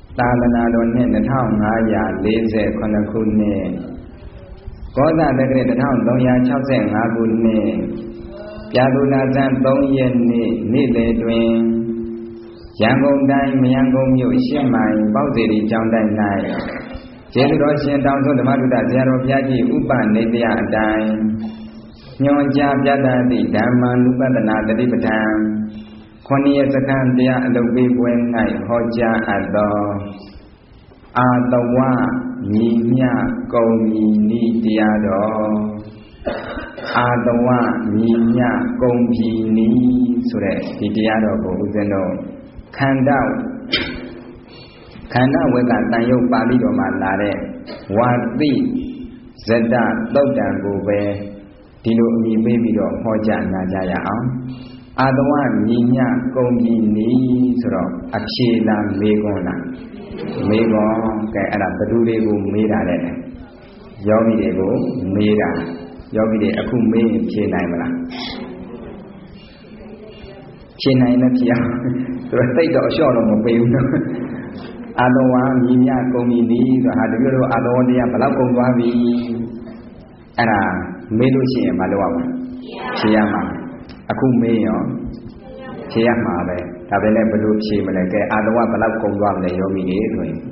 သာသနာတော်နှစ်2540ခုနှစ်ကောဇာတက္ကရာ1365ခုနှစ်ပြာသူနာဇန်3ရက်နေ့နေ့လယ်တွင်ရန်ကုန်တိုင်းမရန်ကုန်မြို့ရှစ်မိုင်ပေါက်စေတီကျောင်းတိုင်း၌ကျေးဇူးတော်ရှင်တောင်စွန်းဓမ္မဒုဒဆရာတော်ဘုရားကြီးဥပနိတယအတိုင်းညွှန်ကြားပြသသည့်ဓမ္မနုပဒနာတတိပဋ္ဌာန်9ရက်စခန်းတရားအလုပ်ပေးပွဲ၌ဟောကြားအပ်သောအာတဝညီမြကုံညီနိတရားတော်အာတဝညီမြကုံပြီနိဆိုတဲ့ဒီတရားတော်ကိုဦးဇင်းတို့ခန္ဓာဝေကတန်ရုပ်ပါဠိတော်မှာလာတဲ့ဝါတိဇဒသုတ်တံကိုပဲဒီလိုအမည်ပေးပြီးတော့ဟောကြားနာကြရအောင်အာတဝညီမြကုံပြီနိဆိုတော့အဖြေလားမေခွန်းလားမေခွန်းကဲအဲ့ဒါဘယ်သူတွေကိုမေးတာလဲယောဂီတွေကိုမေးတာယောဂီတွေအခုမေးရင်ဖြေနိုင်မလားဖြေနိုင်လည်းဖြေအောင်သူတို့သိတော့အလျှော့တော့မပေးဘူးနော်အာတဝညီမြကုံပြီနိဆိုတာတကယ်တော့အာတဝတရားဘယ်လောက်ကုံသွားပြီအဲ့ဒါမေးလို့ရှိရင်မလုပ်ရဘူးဖြေရမှာအခုမေးရောဖြေရမှာပဲဒါပဲနဲ့ဘယ်လိုဖြေမလဲကဲအာတဝဘယ်လောက်ကုန်သွားမလဲယောဂီတွေဆိုရင်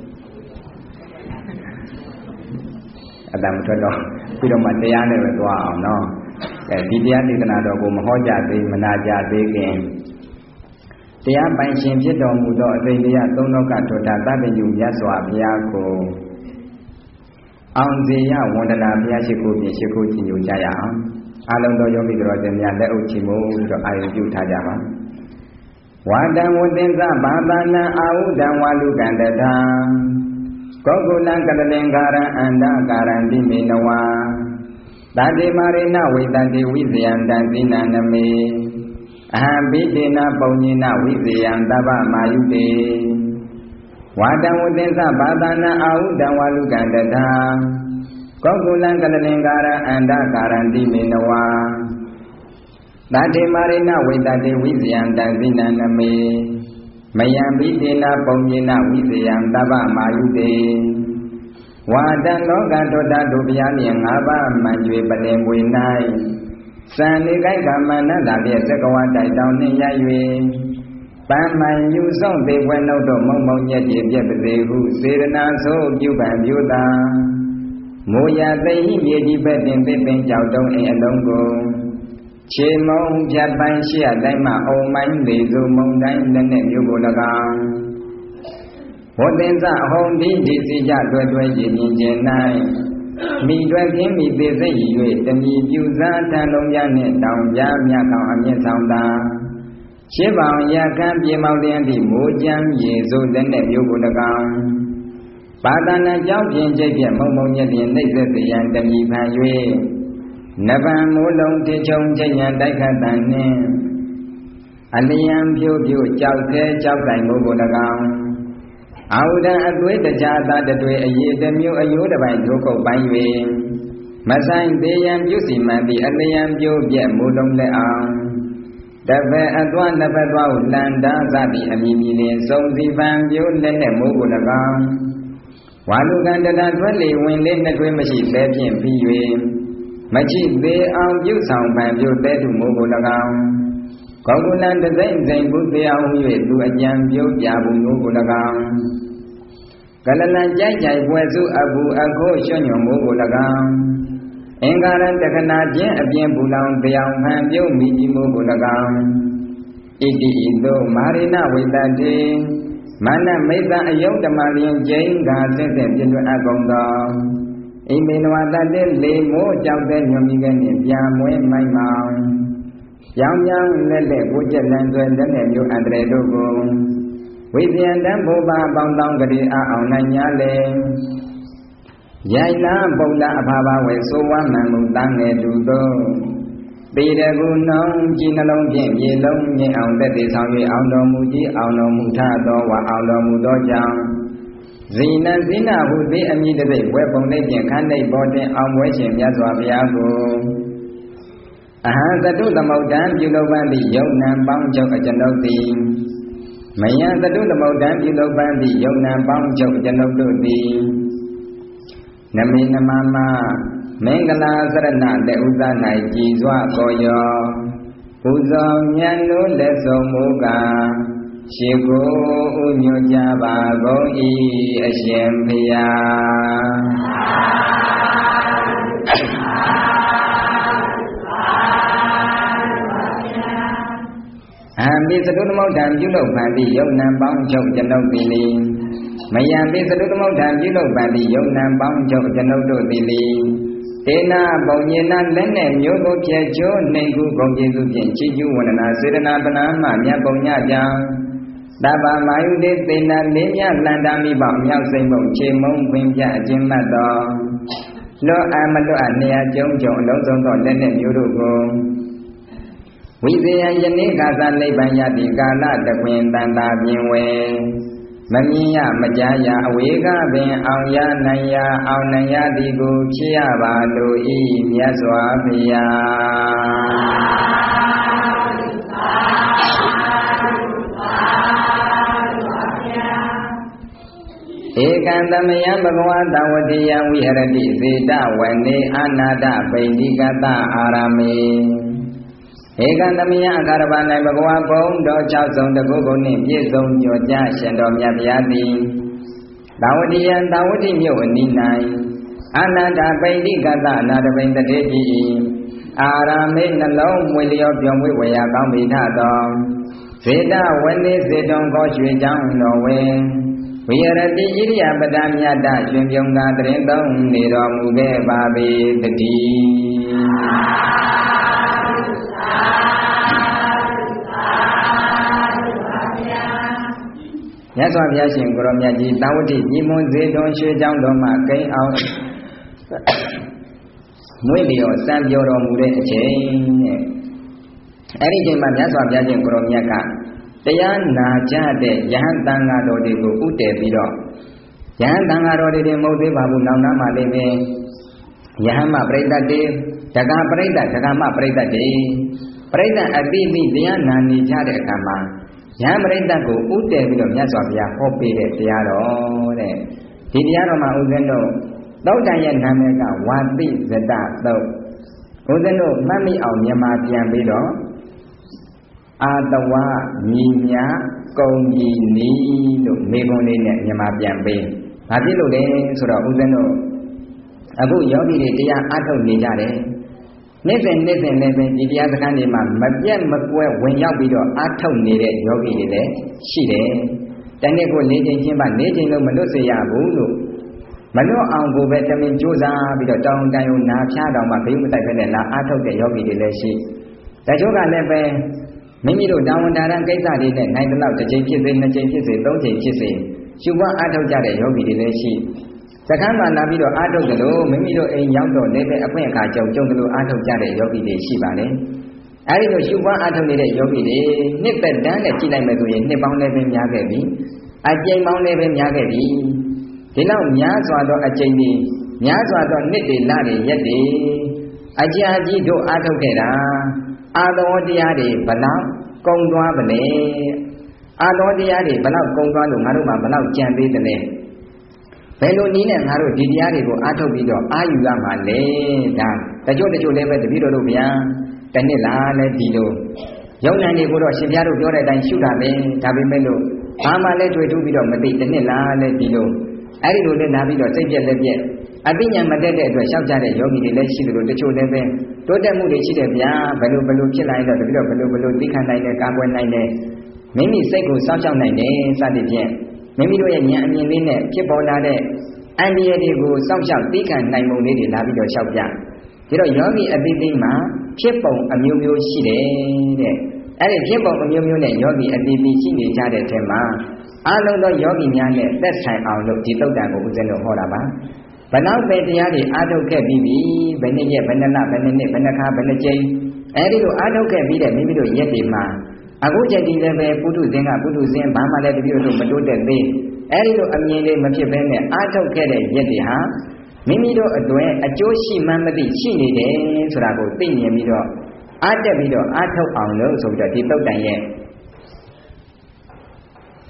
အတမထွက်တော့ပြီးတော့မှတရားနဲ့ပဲသွားအောင်နော်ဒီတရားဒေသနာတော်ကိုမဟောကြားသေးမနာကြသေးခင်တရားပိုင်ရှင်ဖြစ်တော်မူသောအသိတရားသုံးလောကထွတ်တာသဗ္ဗညုမြတ်စွာဘုရားကိုအောင်စေရဝန္ဒနာဘုရားရှိခိုးဖြင့်ရှိခိုးကြည်ညိုကြရအောင်အလုံးသောယောဂီတော်ရှင်များလက်အုပ်ချီမို့တော့အာရုံပြုထားကြပါဝါတံဝတင်္စဘာသာနံအာဟုတံဝါလူကန္တထံကောကုလံကတလင်္ကာရံအန္တကာရံတိမေနဝါတတိမာရိဏဝိတတိဝိဇယံတံသီနံနမေအဟံဘိတေနပုံညိနဝိဇယံတဗ္ဗမာယုတေဝါတံဝတင်္စဘာသာနံအာဟုတံဝါလူကန္တထံကောကုလံကတလင်္ကာရံအန္တကာရံတိမေနဝါတတိမာရိဏဝိတတိဝိဇယံတံသီနံနမေမယံဘိတေနပုံညိနဝိဇယံတဗ္ဗမာယုတေဝါတံလောကတောတဒုဗျာလျင်၅ပါးမှန်ကျွေပလင်ပွေ၌စံနေကိုက်ကမနန္တာပြည့်သက္ကဝတိုက်တောင်းနှင့်ရ၍ပန်းမှန်ယူဆောင်သေးပွဲနှုတ်တော့မုံမုံညက်ပြည့်ပြည့်ပါစေဟုစေရနာဆိုပြုပံပြုတာမိုးရသိဟိမြေကြီးပဲ့တင်သစ်ပင်ကြောက်တုံးအိမ်အလုံးကိုခြေမုံဖြတ်ပိုင်းရှိအတိုင်းမှအုံမိုင်းလေစုံမုံတိုင်းလက်နဲ့မျိုးကို၎င်းဝတ်တင်္စအဟုန်ဒီဒီစီကြတွဲတွဲရည်မြင်ခြင်း၌မိတွဲခြင်းမိသေးစိတ်၍တဏီပြူစားထံလုံးပြနှင့်တောင်ပြမြတ်ကောင်အမြင့်ဆောင်တာရှင်းပေါင်ရကံပြေမောင်တင်သည့်မိုးကြမ်းရေစုလက်နဲ့မျိုးကို၎င်းပါဒနာကြောင့်ပြင်ကျိတ်ပြမုံမုံညက်ပြင်နှိမ့်သက်ရန်တဏီဖန်၍နဗံမိုးလုံးတေချုံကျိတ်ရန်တိုက်ခတ်တန်နှင့်အလျံဖြိုးဖြိုးကြောက်သေးကြောက်တိုင်မိုးကို၎င်းအာဟုဒံအသွေးတကြားသာတတွေအရေးတစ်မျိုးအယိုးတစ်ပိုင်းဒုက္ခပိုင်း၍မဆိုင်သေးရန်ပြုစီမှန်သည့်အလျံပြိုးပြက်မိုးလုံးလက်အောင်တပည့်အသွနှစ်ပတ်သွားဟုလန္တာသသည့်အမည်မီလင်စုံစီပံပြိုးလက်နဲ့မိုးကို၎င်းဝါလူကန္တတာထွက်လေဝင်လေးနှစ်တွဲမရှိလဲဖြင့်ပြီး၍မချိသေးအောင်ပြုဆောင်ပံပြိုးတဲထုမိုးကို၎င်းကောကုလံတသိမ့်စိန်ဘုသေအောင်၍သူအကြံပြုပြဘူးမိုးကို၎င်းကလလံကြိုက်ကြိုက်ပွဲစုအပူအခိုးရွှွညွန်မိုးကို၎င်းအင်္ဂါရတခဏချင်းအပြင်ပူလောင်တရားမှန်ပြုံးမိကြီးမိုးကို၎င်းဣတိဣသောမာရိဏဝိတတိမာနမိတ်တအယုတ်တမလျင်ကျိန်ကဆက်ဆက်ပြည့်ွယ်အကုန်သောဣမေနဝတတေလေမိုးကြောက်တဲ့ညွန်မိတဲ့နှင့်ပြာမွဲမိုက်မောင်ရောင်ရောင်လက်လက်ကိုကျက်လန်းသွဲလက်နဲ့မျိုးအန္တရာယ်တို့ကိုဝိဇယံတံဘုဗ္ဗပေါင်းတောင်းကလေးအောင်နိုင်ညာလေရိုင်လာပုဒ္ဒအဖာဘဝေဆိုဝမံမူတန်းငယ်တူသောပေရကုနှောင်းကြည်နှလုံးဖြင့်မြေလုံးမြင့်အောင်သက်သေးဆောင်၍အောင်တော်မူကြီးအောင်တော်မူထသောဝါအောင်တော်မူသောကြောင့်ဇိနဇိနဟုသည်အမည်တည်းဝဲပုံလေးဖြင့်ခန္ဓိပေါ်တင်အောင်ပွဲရှင်မြတ်စွာဘုရားကိုအဟံသတုသမုဒ္ဒံပြုလုပ်ပန်းသည့်ယုံနံပေါင်းချုပ်အကျွန်ုပ်သည်မယံသတုသမုဒ္ဒံပြုလုပ်ပန်းသည့်ယုံနာပေါင်းချုပ်ကျွန်ုပ်တို့သည်နမေနမမမင်္ဂလာစရဏလက်ဥသ၌ကြည်စွာကောယောပူဇော်မြတ်လို့လက်ဆုံးမူကားရှိကိုဥညွတ်ကြပါကုန်၏အရှင်ဘုရားအပိသတုသမုဒ္ဒံပြုလုပ်ပန်းသည့်ယုံနာပေါင်းချုပ်ကျွန်ုပ်သည်လေမယံပိသတုသမုဒ္ဒံပြုလုပ်ပန်းသည့်ယုံနာပေါင်းချုပ်ကျွန်ုပ်တို့သည်လေတေနာပုံညေနာလက်နဲ့မျိုးကိုဖြဲချိုးနှိမ်ကူဂုံကျေစုဖြင့်ချီးကျူးဝန္ဒနာစေတနာပနာမှမြတ်ပုံညကြောင့်တပ္ပမာယုတေသေနာလေးမြလန္တာမိပေါမြောက်စိမ့်ပုံခြေမုံခွင်ပြအခြင်းမှတ်တော်လောအမလွတ်နေရာကျုံကျုံအလုံးစုံသောလက်နဲ့မျိုးတို့ကိုဝိဇေယယနေ့ကာသနိဗ္ဗာန်ယတိကာလတခွင်တန်တာပြင်ဝဲမမြင်ရမကြားရအဝေကပင်အောင်ရနိုင်ရအောင်နိုင်ရသည်ကိုဖြစ်ရပါလို၏မြတ်စွာဘုရားဧကံသမယံဘဂဝါတဝတိယံဝိဟရတိစေတဝနေအနာတပိဋိကတအာရမေဧကံသမယအခါရပါ၌ဘဂဝါဘုံတော်6ဆုံးတကုကုနှင့်ပြည့်စုံညွတ်ကြရှင်တော်မြတ်ဗျာသည်သာဝတိယံသာဝတိမြို့အနီး၌အနန္တပိဋိကတအနာတပိဋ္ဌတိတိအာရမေနှလုံးမွေလျောပြောင်းမွေဝေယကောင်းမိထသောဇေတဝနေစေတုံကောရွှေချောင်းတော်ဝေဝိရတိဣရိယပဒမြတ်တရှင်ပြုံသာတရင်သုံးနေတော်မူခဲ့ပါပေတည်းမြတ်စွာဘုရားရှင်ကိုရောမြတ်ကြီးသာဝတိညီမွန်စေတုံရွှေချောင်းတော်မှာကိန်းအောင်မွေးလျော်စံပြောတော်မူတဲ့အချိန်နဲ့အဲ့ဒီချိန်မှာမြတ်စွာဘုရားရှင်ကိုရောမြတ်ကတရားနာကြတဲ့ယဟန်တန်ဃာတော်တွေကိုဥတည်ပြီးတော့ယဟန်တန်ဃာတော်တွေမဟုတ်သေးပါဘူးနောက်နားမှာလည်းပဲယဟန်မပရိသတ်တွေတက္ကပရိသတ်တက္ကမပရိသတ်တွေပရိသတ်အတိအသတရားနာနေကြတဲ့အခါမှာယဟန်ပရိသတ်ကိုဥတည်ပြီးတော့မြတ်စွာဘုရားဟောပေးတဲ့တရားတော်တဲ့ဒီတရားတော်မှာဥစဉ်တို့သောတန်ရဲ့နာမည်ကဝါတိဇတသုတ်ဥစဉ်တို့မှတ်မိအောင်မြန်မာပြန်ပြီးတော့အာတဝညီညာကုံကြီးနီလို့မေခွန်းလေးနဲ့မြန်မာပြန်ပေး။ဘာဖြစ်လို့လဲဆိုတော့ဦးဇင်းတို့အခုယောဂီတွေတရားအားထုတ်နေကြတယ်။နေ့စဉ်လည်းပဲဒီတရားစခန်းတွေမှာမပြတ်မကွဲဝင်ရောက်ပြီးတော့အားထုတ်နေတဲ့ယောဂီတွေလည်းရှိတယ်။တနေ့ကို၄ချိန်ချင်းမှ၄ချိန်လုံးမလွတ်စေရဘူးလို့မလွတ်အောင်ကိုပဲတမင်ကြိုးစားပြီးတော့တောင်းတန်ရုံနာဖြားတောင်မှဘေးမတိုက်ဖက်နဲ့လာအားထုတ်တဲ့ယောဂီတွေလည်းရှိ။တချို့ကလည်းပဲမိမိတို့တာဝန်တာရန်ကိစ္စတွေနဲ့နိုင်တဲ့လောက်တစ်ချိန်ဖြစ်စေနှစ်ချိန်ဖြစ်စေသုံးချိန်ဖြစ်စေရှုပွားအားထုတ်ကြတဲ့ယောဂီတွေလည်းရှိစခန်းမှာလာပြီးတော့အားထုတ်ကြလို့မိမိတို့အိမ်ရောက်တော့လည်းပဲအခွင့်အခါကြုံကြလို့အားထုတ်ကြတဲ့ယောဂီတွေရှိပါတယ်အဲဒီလိုရှုပွားအားထုတ်နေတဲ့ယောဂီတွေနှစ်သက်တန်းနဲ့ကြည့်လိုက်မယ်ဆိုရင်နှစ်ပေါင်းလည်းပဲများခဲ့ပြီအကြိမ်ပေါင်းလည်းပဲများခဲ့ပြီဒီလောက်များစွာသောအကြိမ်တွေများစွာသောနှစ်တွေလတွေရက်တွေအကြာကြီးတို့အားထုတ်ခဲ့တာအာသောတရားတွေဘလောက်ကုံသွားပါလဲအာသောတရားတွေဘလောက်ကုံသွားလို့ငါတို့မှာဘလောက်ကြံသေးတယ်လဲဘယ်လိုနည်းနဲ့ငါတို့ဒီတရားတွေကိုအားထုတ်ပြီးတော့အာယူရမှာလဲဒါတချို့လည်းပဲတပည့်တော်တို့ဗျာတနှစ်လားလဲဒီလိုယုံနာနေကိုတော့ရှင်ပြတို့ပြောတဲ့အတိုင်းရှုတာပဲဒါပေမဲ့လို့ဘာမှလည်းတွေ့ထူးပြီးတော့မသိတနှစ်လားလဲဒီလိုအဲ့ဒီလိုနဲ့လာပြီးတော့စိတ်ပြက်လက်ပြက်အသိဉာဏ်မတက်တဲ့အတွက်ရှောက်ကြတဲ့ယောဂီတွေလည်းရှိတယ်လို့တချို့လည်းပဲတိုးတက်မှုတွေရှိတယ်ဗျာဘယ်လိုဖြစ်လာရင်တော့တပည့်တော်ဘယ်လိုသိခံနိုင်တယ်ကာကွယ်နိုင်တယ်မိမိစိတ်ကိုစောင့်ရှောက်နိုင်တယ်စသဖြင့်မိမိတို့ရဲ့ဉာဏ်အမြင်လေးနဲ့ဖြစ်ပေါ်လာတဲ့အန္တရာယ်တွေကိုစောင့်ရှောက်သိခံနိုင်မှုလေးတွေလာပြီးတော့ရှောက်ပြဒီတော့ယောဂီအသိသိမှာဖြစ်ပုံအမျိုးမျိုးရှိတယ်တဲ့အဲ့ဒီဖြစ်ပုံအမျိုးမျိုးနဲ့ယောဂီအသိသိရှိနေကြတဲ့အထက်မှာအလုံးသောယောဂီများနဲ့သက်ဆိုင်အောင်လို့ဒီသုတ်တံကိုဦးဇင်းတို့ဟောတာပါဘယ်တော့ပဲတရားတွေအားထုတ်ခဲ့ပြီးပြီဘယ်နှစ်ရက်ဘယ်နှစ်လဘယ်နှစ်နှစ်ဘယ်နှခါဘယ်နှကြိမ်အဲဒီလိုအားထုတ်ခဲ့ပြီးတဲ့မိမိတို့ရက်တွေမှာအခုချိန်ဒီလည်းပဲပုထုဇဉ်ဘာမှလည်းတပြည့်တို့မတိုးတက်သေးအဲဒီလိုအမြင်လေးမဖြစ်ဘဲနဲ့အားထုတ်ခဲ့တဲ့ရက်တွေဟာမိမိတို့အတွင်းအကျိုးရှိမှန်းမသိရှိနေတယ်ဆိုတာကိုသိမြင်ပြီးတော့ အားတက်ပြီးတော့အားထုတ်အောင်လို့ဆိုပြီးတော့ဒီသုတ်တန်ရဲ့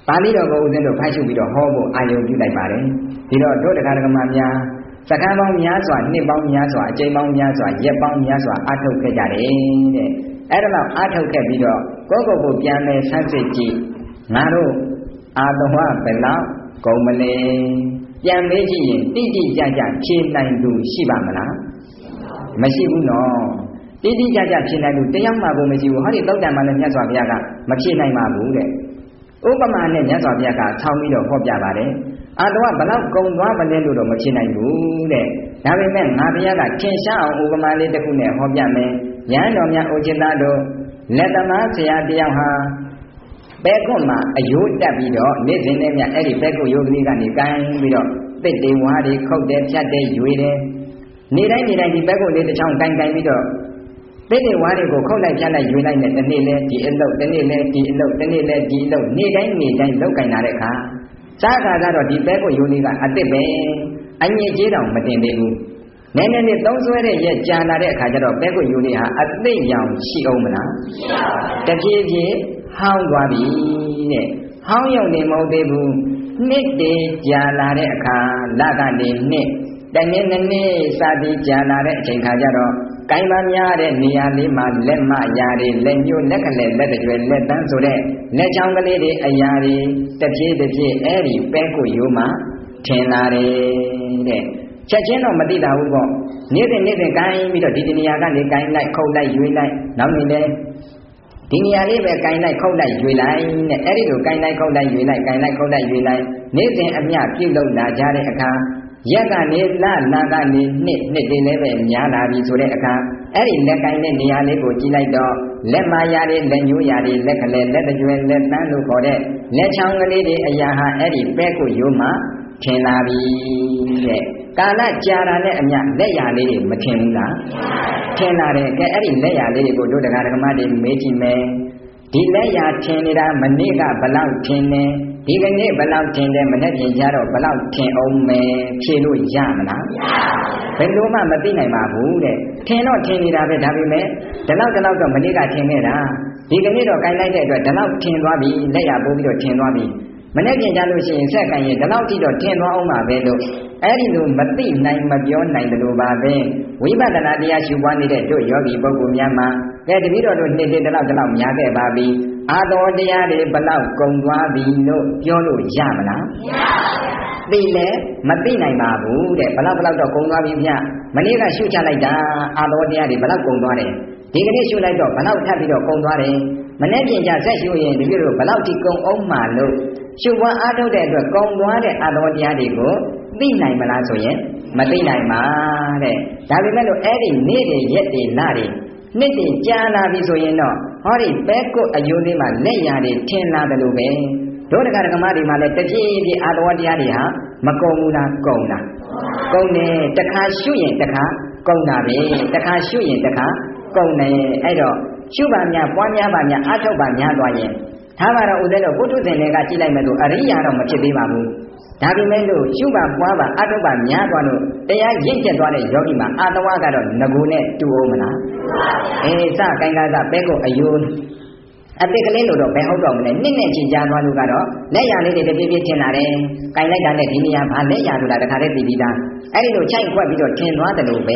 ပါဠိတော်ကိုဦးဇင်းတို့ဖတ်ရှုပြီးတော့ဟောဖို့အာရုံပြုလိုက်ပါတယ်ဒီတော့တို့တရားဓမ္မများစကားပေါင်းများစွာနှစ်ပေါင်းများစွာအကြိမ်ပေါင်းများစွာရက်ပေါင်းများစွာအထုတ်ခဲ့ကြတယ်တဲ့အဲ့ဒါတော့အထုတ်ခဲ့ပြီးတော့ကိုပြန်လဲဆန်းစစ်ကြည့်ငါတို့အာတဝဘယ်လောက်ကုန်မလဲပြန်မေးကြည့်ရင်တိတိကျကျဖြေနိုင်သူရှိပါမလားမရှိဘူးနော်တိတိကျကျဖြေနိုင်သူတရားမှကိုမရှိဘူးဟောဒီသုတ်တံမှာလည်းမြတ်စွာဘုရားကမဖြေနိုင်ပါဘူးတဲ့ဥပမာနဲ့မြတ်စွာဘုရားကဆောင်းပြီးတော့ဟောပြပါတယ်အာတဝဘယ်လောက်ကုန်သွားမလဲလို့တော့မဖြေနိုင်ဘူးတဲ့ဒါပေမဲ့ငါဘုရားကထင်ရှားအောင်ဥပမာလေးတစ်ခုနဲ့ဟောပြမယ်ရဟန်းတော်များအိုจิตတို့လက်သမားဆရာတယောက်ဟာပဲကွတ်မှာအယိုးတက်ပြီးတော့နေ့စဉ်နဲ့မြအဲ့ဒီပဲကွတ်ယုတ်ကလေးကနေကိုင်းပြီးတော့တစ်တေဝါတွေခုတ်တယ်ဖြတ်တယ်ရွေတယ်နေတိုင်းဒီပဲကွတ်လေးတစ်ချောင်းကိုင်းပြီးတော့တစ်တေဝါတွေကိုခုတ်လိုက်ဖြတ်လိုက်ရွေလိုက်နဲ့တစ်နေ့လဲဒီအလုပ်တစ်နေ့လဲဒီအလုပ်တစ်နေ့လဲဒီအလုပ်နေတိုင်းလောက်ကင်လာတဲ့အခါစားခါကတော့ဒီပဲကွတ်ယုတ်လေးကအစ်စ်ပဲအညစ်အကြေးတောင်မတင်သေးဘူးနည်းနည်းသုံးဆွဲတဲ့ရက်ကြာလာတဲ့အခါကျတော့ပဲကွတ်ယုတ်လေးဟာအသိရောင်ရှိအောင်မလားရှိပါဘူးတပြေးပြေးဟောင်းသွားပြီတဲ့ဟောင်းရုံနေမဟုတ်သေးဘူးနှစ်တည်းကြာလာတဲ့အခါလကနေနှစ်တနေ့နေ့စသည်ကြာလာတဲ့အချိန်ခါကျတော့ကိုင်မများတဲ့နေရာလေးမှာလက်မရာတွေလက်ညှိုးလက်ကလေးလက်တွေလက်တန်းဆိုတဲ့လက်ချောင်းကလေးတွေအရာတွေတစ်ပြေးအဲ့ဒီပဲကိုရိုးမှထင်လာတယ်တဲ့ချက်ချင်းတော့မသိတာဘူးပေါ့နေ့စဉ်ကိုင်းပြီးတော့ဒီနေရာကနေကိုင်းလိုက်ခုတ်လိုက်ရွေးလိုက်နောက်နေလဲဒီနေရာလေးပဲကိုင်းလိုက်ခုတ်လိုက်ရွေလိုက်နဲ့အဲ့ဒီလိုကိုင်းလိုက်ခုတ်လိုက်ရွေလိုက်ကိုင်းလိုက်ခုတ်လိုက်ရွေလိုက်နေ့စဉ်အမျှပြုလုပ်လာကြတဲ့အခါရက်ကနေလာကနေနှစ်တွေလည်းပဲများလာပြီဆိုတဲ့အခါအဲ့ဒီလက်ကိုင်းတဲ့နေရာလေးကိုကြည့်လိုက်တော့လက်မာယာတွေလက်ညှိုးယာတွေလက်ကလေးလက်တကြွယ်လက်တန်းလို့ခေါ်တဲ့လက်ချောင်းကလေးတွေအရာဟာအဲ့ဒီပဲကိုရိုးမှထင်လာပြီတဲ့ကာလကြာတာနဲ့အမျှလက်ရာလေးတွေမထင်ဘူးလားထင်လာတယ်ကဲအဲ့ဒီလက်ရာလေးတွေကိုတို့တရားဓမ္မတွေမေးကြည့်မယ်ဒီလက်ရာထင်နေတာမနေ့ကဘလောက်ထင်တယ်ဒီကနေ့ဘလောက်ထင်တယ်မနေ့ပြင်ကြတော့ဘလောက်ထင်အောင်မယ်ဖြေလို့ရမလားဘယ်လိုမှမသိနိုင်ပါဘူးတဲ့ထင်တော့ထင်နေတာပဲဒါပေမဲ့ဒီလောက်တော့မနေ့ကထင်ခဲ့တာဒီကနေ့တော့ကိုင်းလိုက်တဲ့အတွက်ဒီလောက်ထင်သွားပြီလက်ရာပိုးပြီးတော့ထင်သွားပြီမနေ့ပြင်ကြလို့ရှိရင်ဆက်ကန်ရင်ဒီလောက်ထိတော့ထင်သွားအောင်ပါပဲလို့အဲ့ဒီလိုမသိနိုင်မပြောနိုင်တယ်လို့ပါပဲဝိပဿနာတရားရှုပွားနေတဲ့တို့ယောဂီပုဂ္ဂိုလ်များမှာကဲတပည့်တော်တို့နှစ်ဒီလောက်များခဲ့ပါပြီအာတော်တရားတွေဘလောက်ကုန်သွားပြီလို့ပြောလို့ရမလားမရပါဘူးသိလဲမသိနိုင်ပါဘူးတဲ့ဘလောက်တော့ကုန်သွားပြီဗျမနေ့ကရှုချလိုက်တာအာတော်တရားတွေဘလောက်ကုန်သွားတယ်ဒီကနေ့ရှုလိုက်တော့ဘလောက်ထပ်ပြီးတော့ကုန်သွားတယ်မနေ့ပြင်ကြဆက်ရှုရင်ဒီလိုဘလောက်ထိကုန်အောင်မှလို့ရှုပွားအားထုတ်တဲ့အတွက်ကုန်သွားတဲ့အာတော်တရားတွေကိုသိနိုင်မလားဆိုရင်မသိနိုင်ပါတဲ့ဒါပေမဲ့လို့အဲ့ဒီနေ့တွေရက်တွေလတွေနှစ်တွေကြာလာပြီဆိုရင်တော့ဟောဒီပဲကွတ်အယုံလေးမှာလက်ရာတွေထင်လာတယ်လို့ပဲတို့တရားဓမ္မတွေမှာလည်းတပြေးအာတော်တရားတွေဟာမကုန်ဘူးလားကုန်တာကုန်တယ်တခါရှုရင်တခါကုန်တာပဲတခါရှုရင်တခါကုန်တယ်အဲ့တော့ရှုပါများပွားများပါများအထောက်ပါများသွားရင်ထားပါတော့ဦးဇင်းတို့ပုထုဇဉ်တွေကကြည့်လိုက်မယ်လို့အရိယာတော့မဖြစ်သေးပါဘူးဒါပေမဲ့လို့ရှုပါပွားပါအထောက်ပါများသွားလို့တရားရင့်ကျက်သွားတဲ့ယောဂီမှာအာတဝကတော့ငကိုနဲ့တူအောင်မလားစကိုင်းကားပဲကိုအယိုးအတိတ်ကလေးလို့တော့ဘယ်ဟုတ်တော့မလဲနှစ်နဲ့ချီကြားသွားလို့ကတော့လက်ရလေးတွေတပြေးပြေးထင်လာတယ်။ကိုင်လိုက်တာနဲ့ဒီနေရာဘာလက်ရလို့လားတခါတည်းသိပြီးသား။အဲ့ဒီလိုချိုက်ခွက်ပြီးတော့ထင်သွားတယ်လို့ပဲ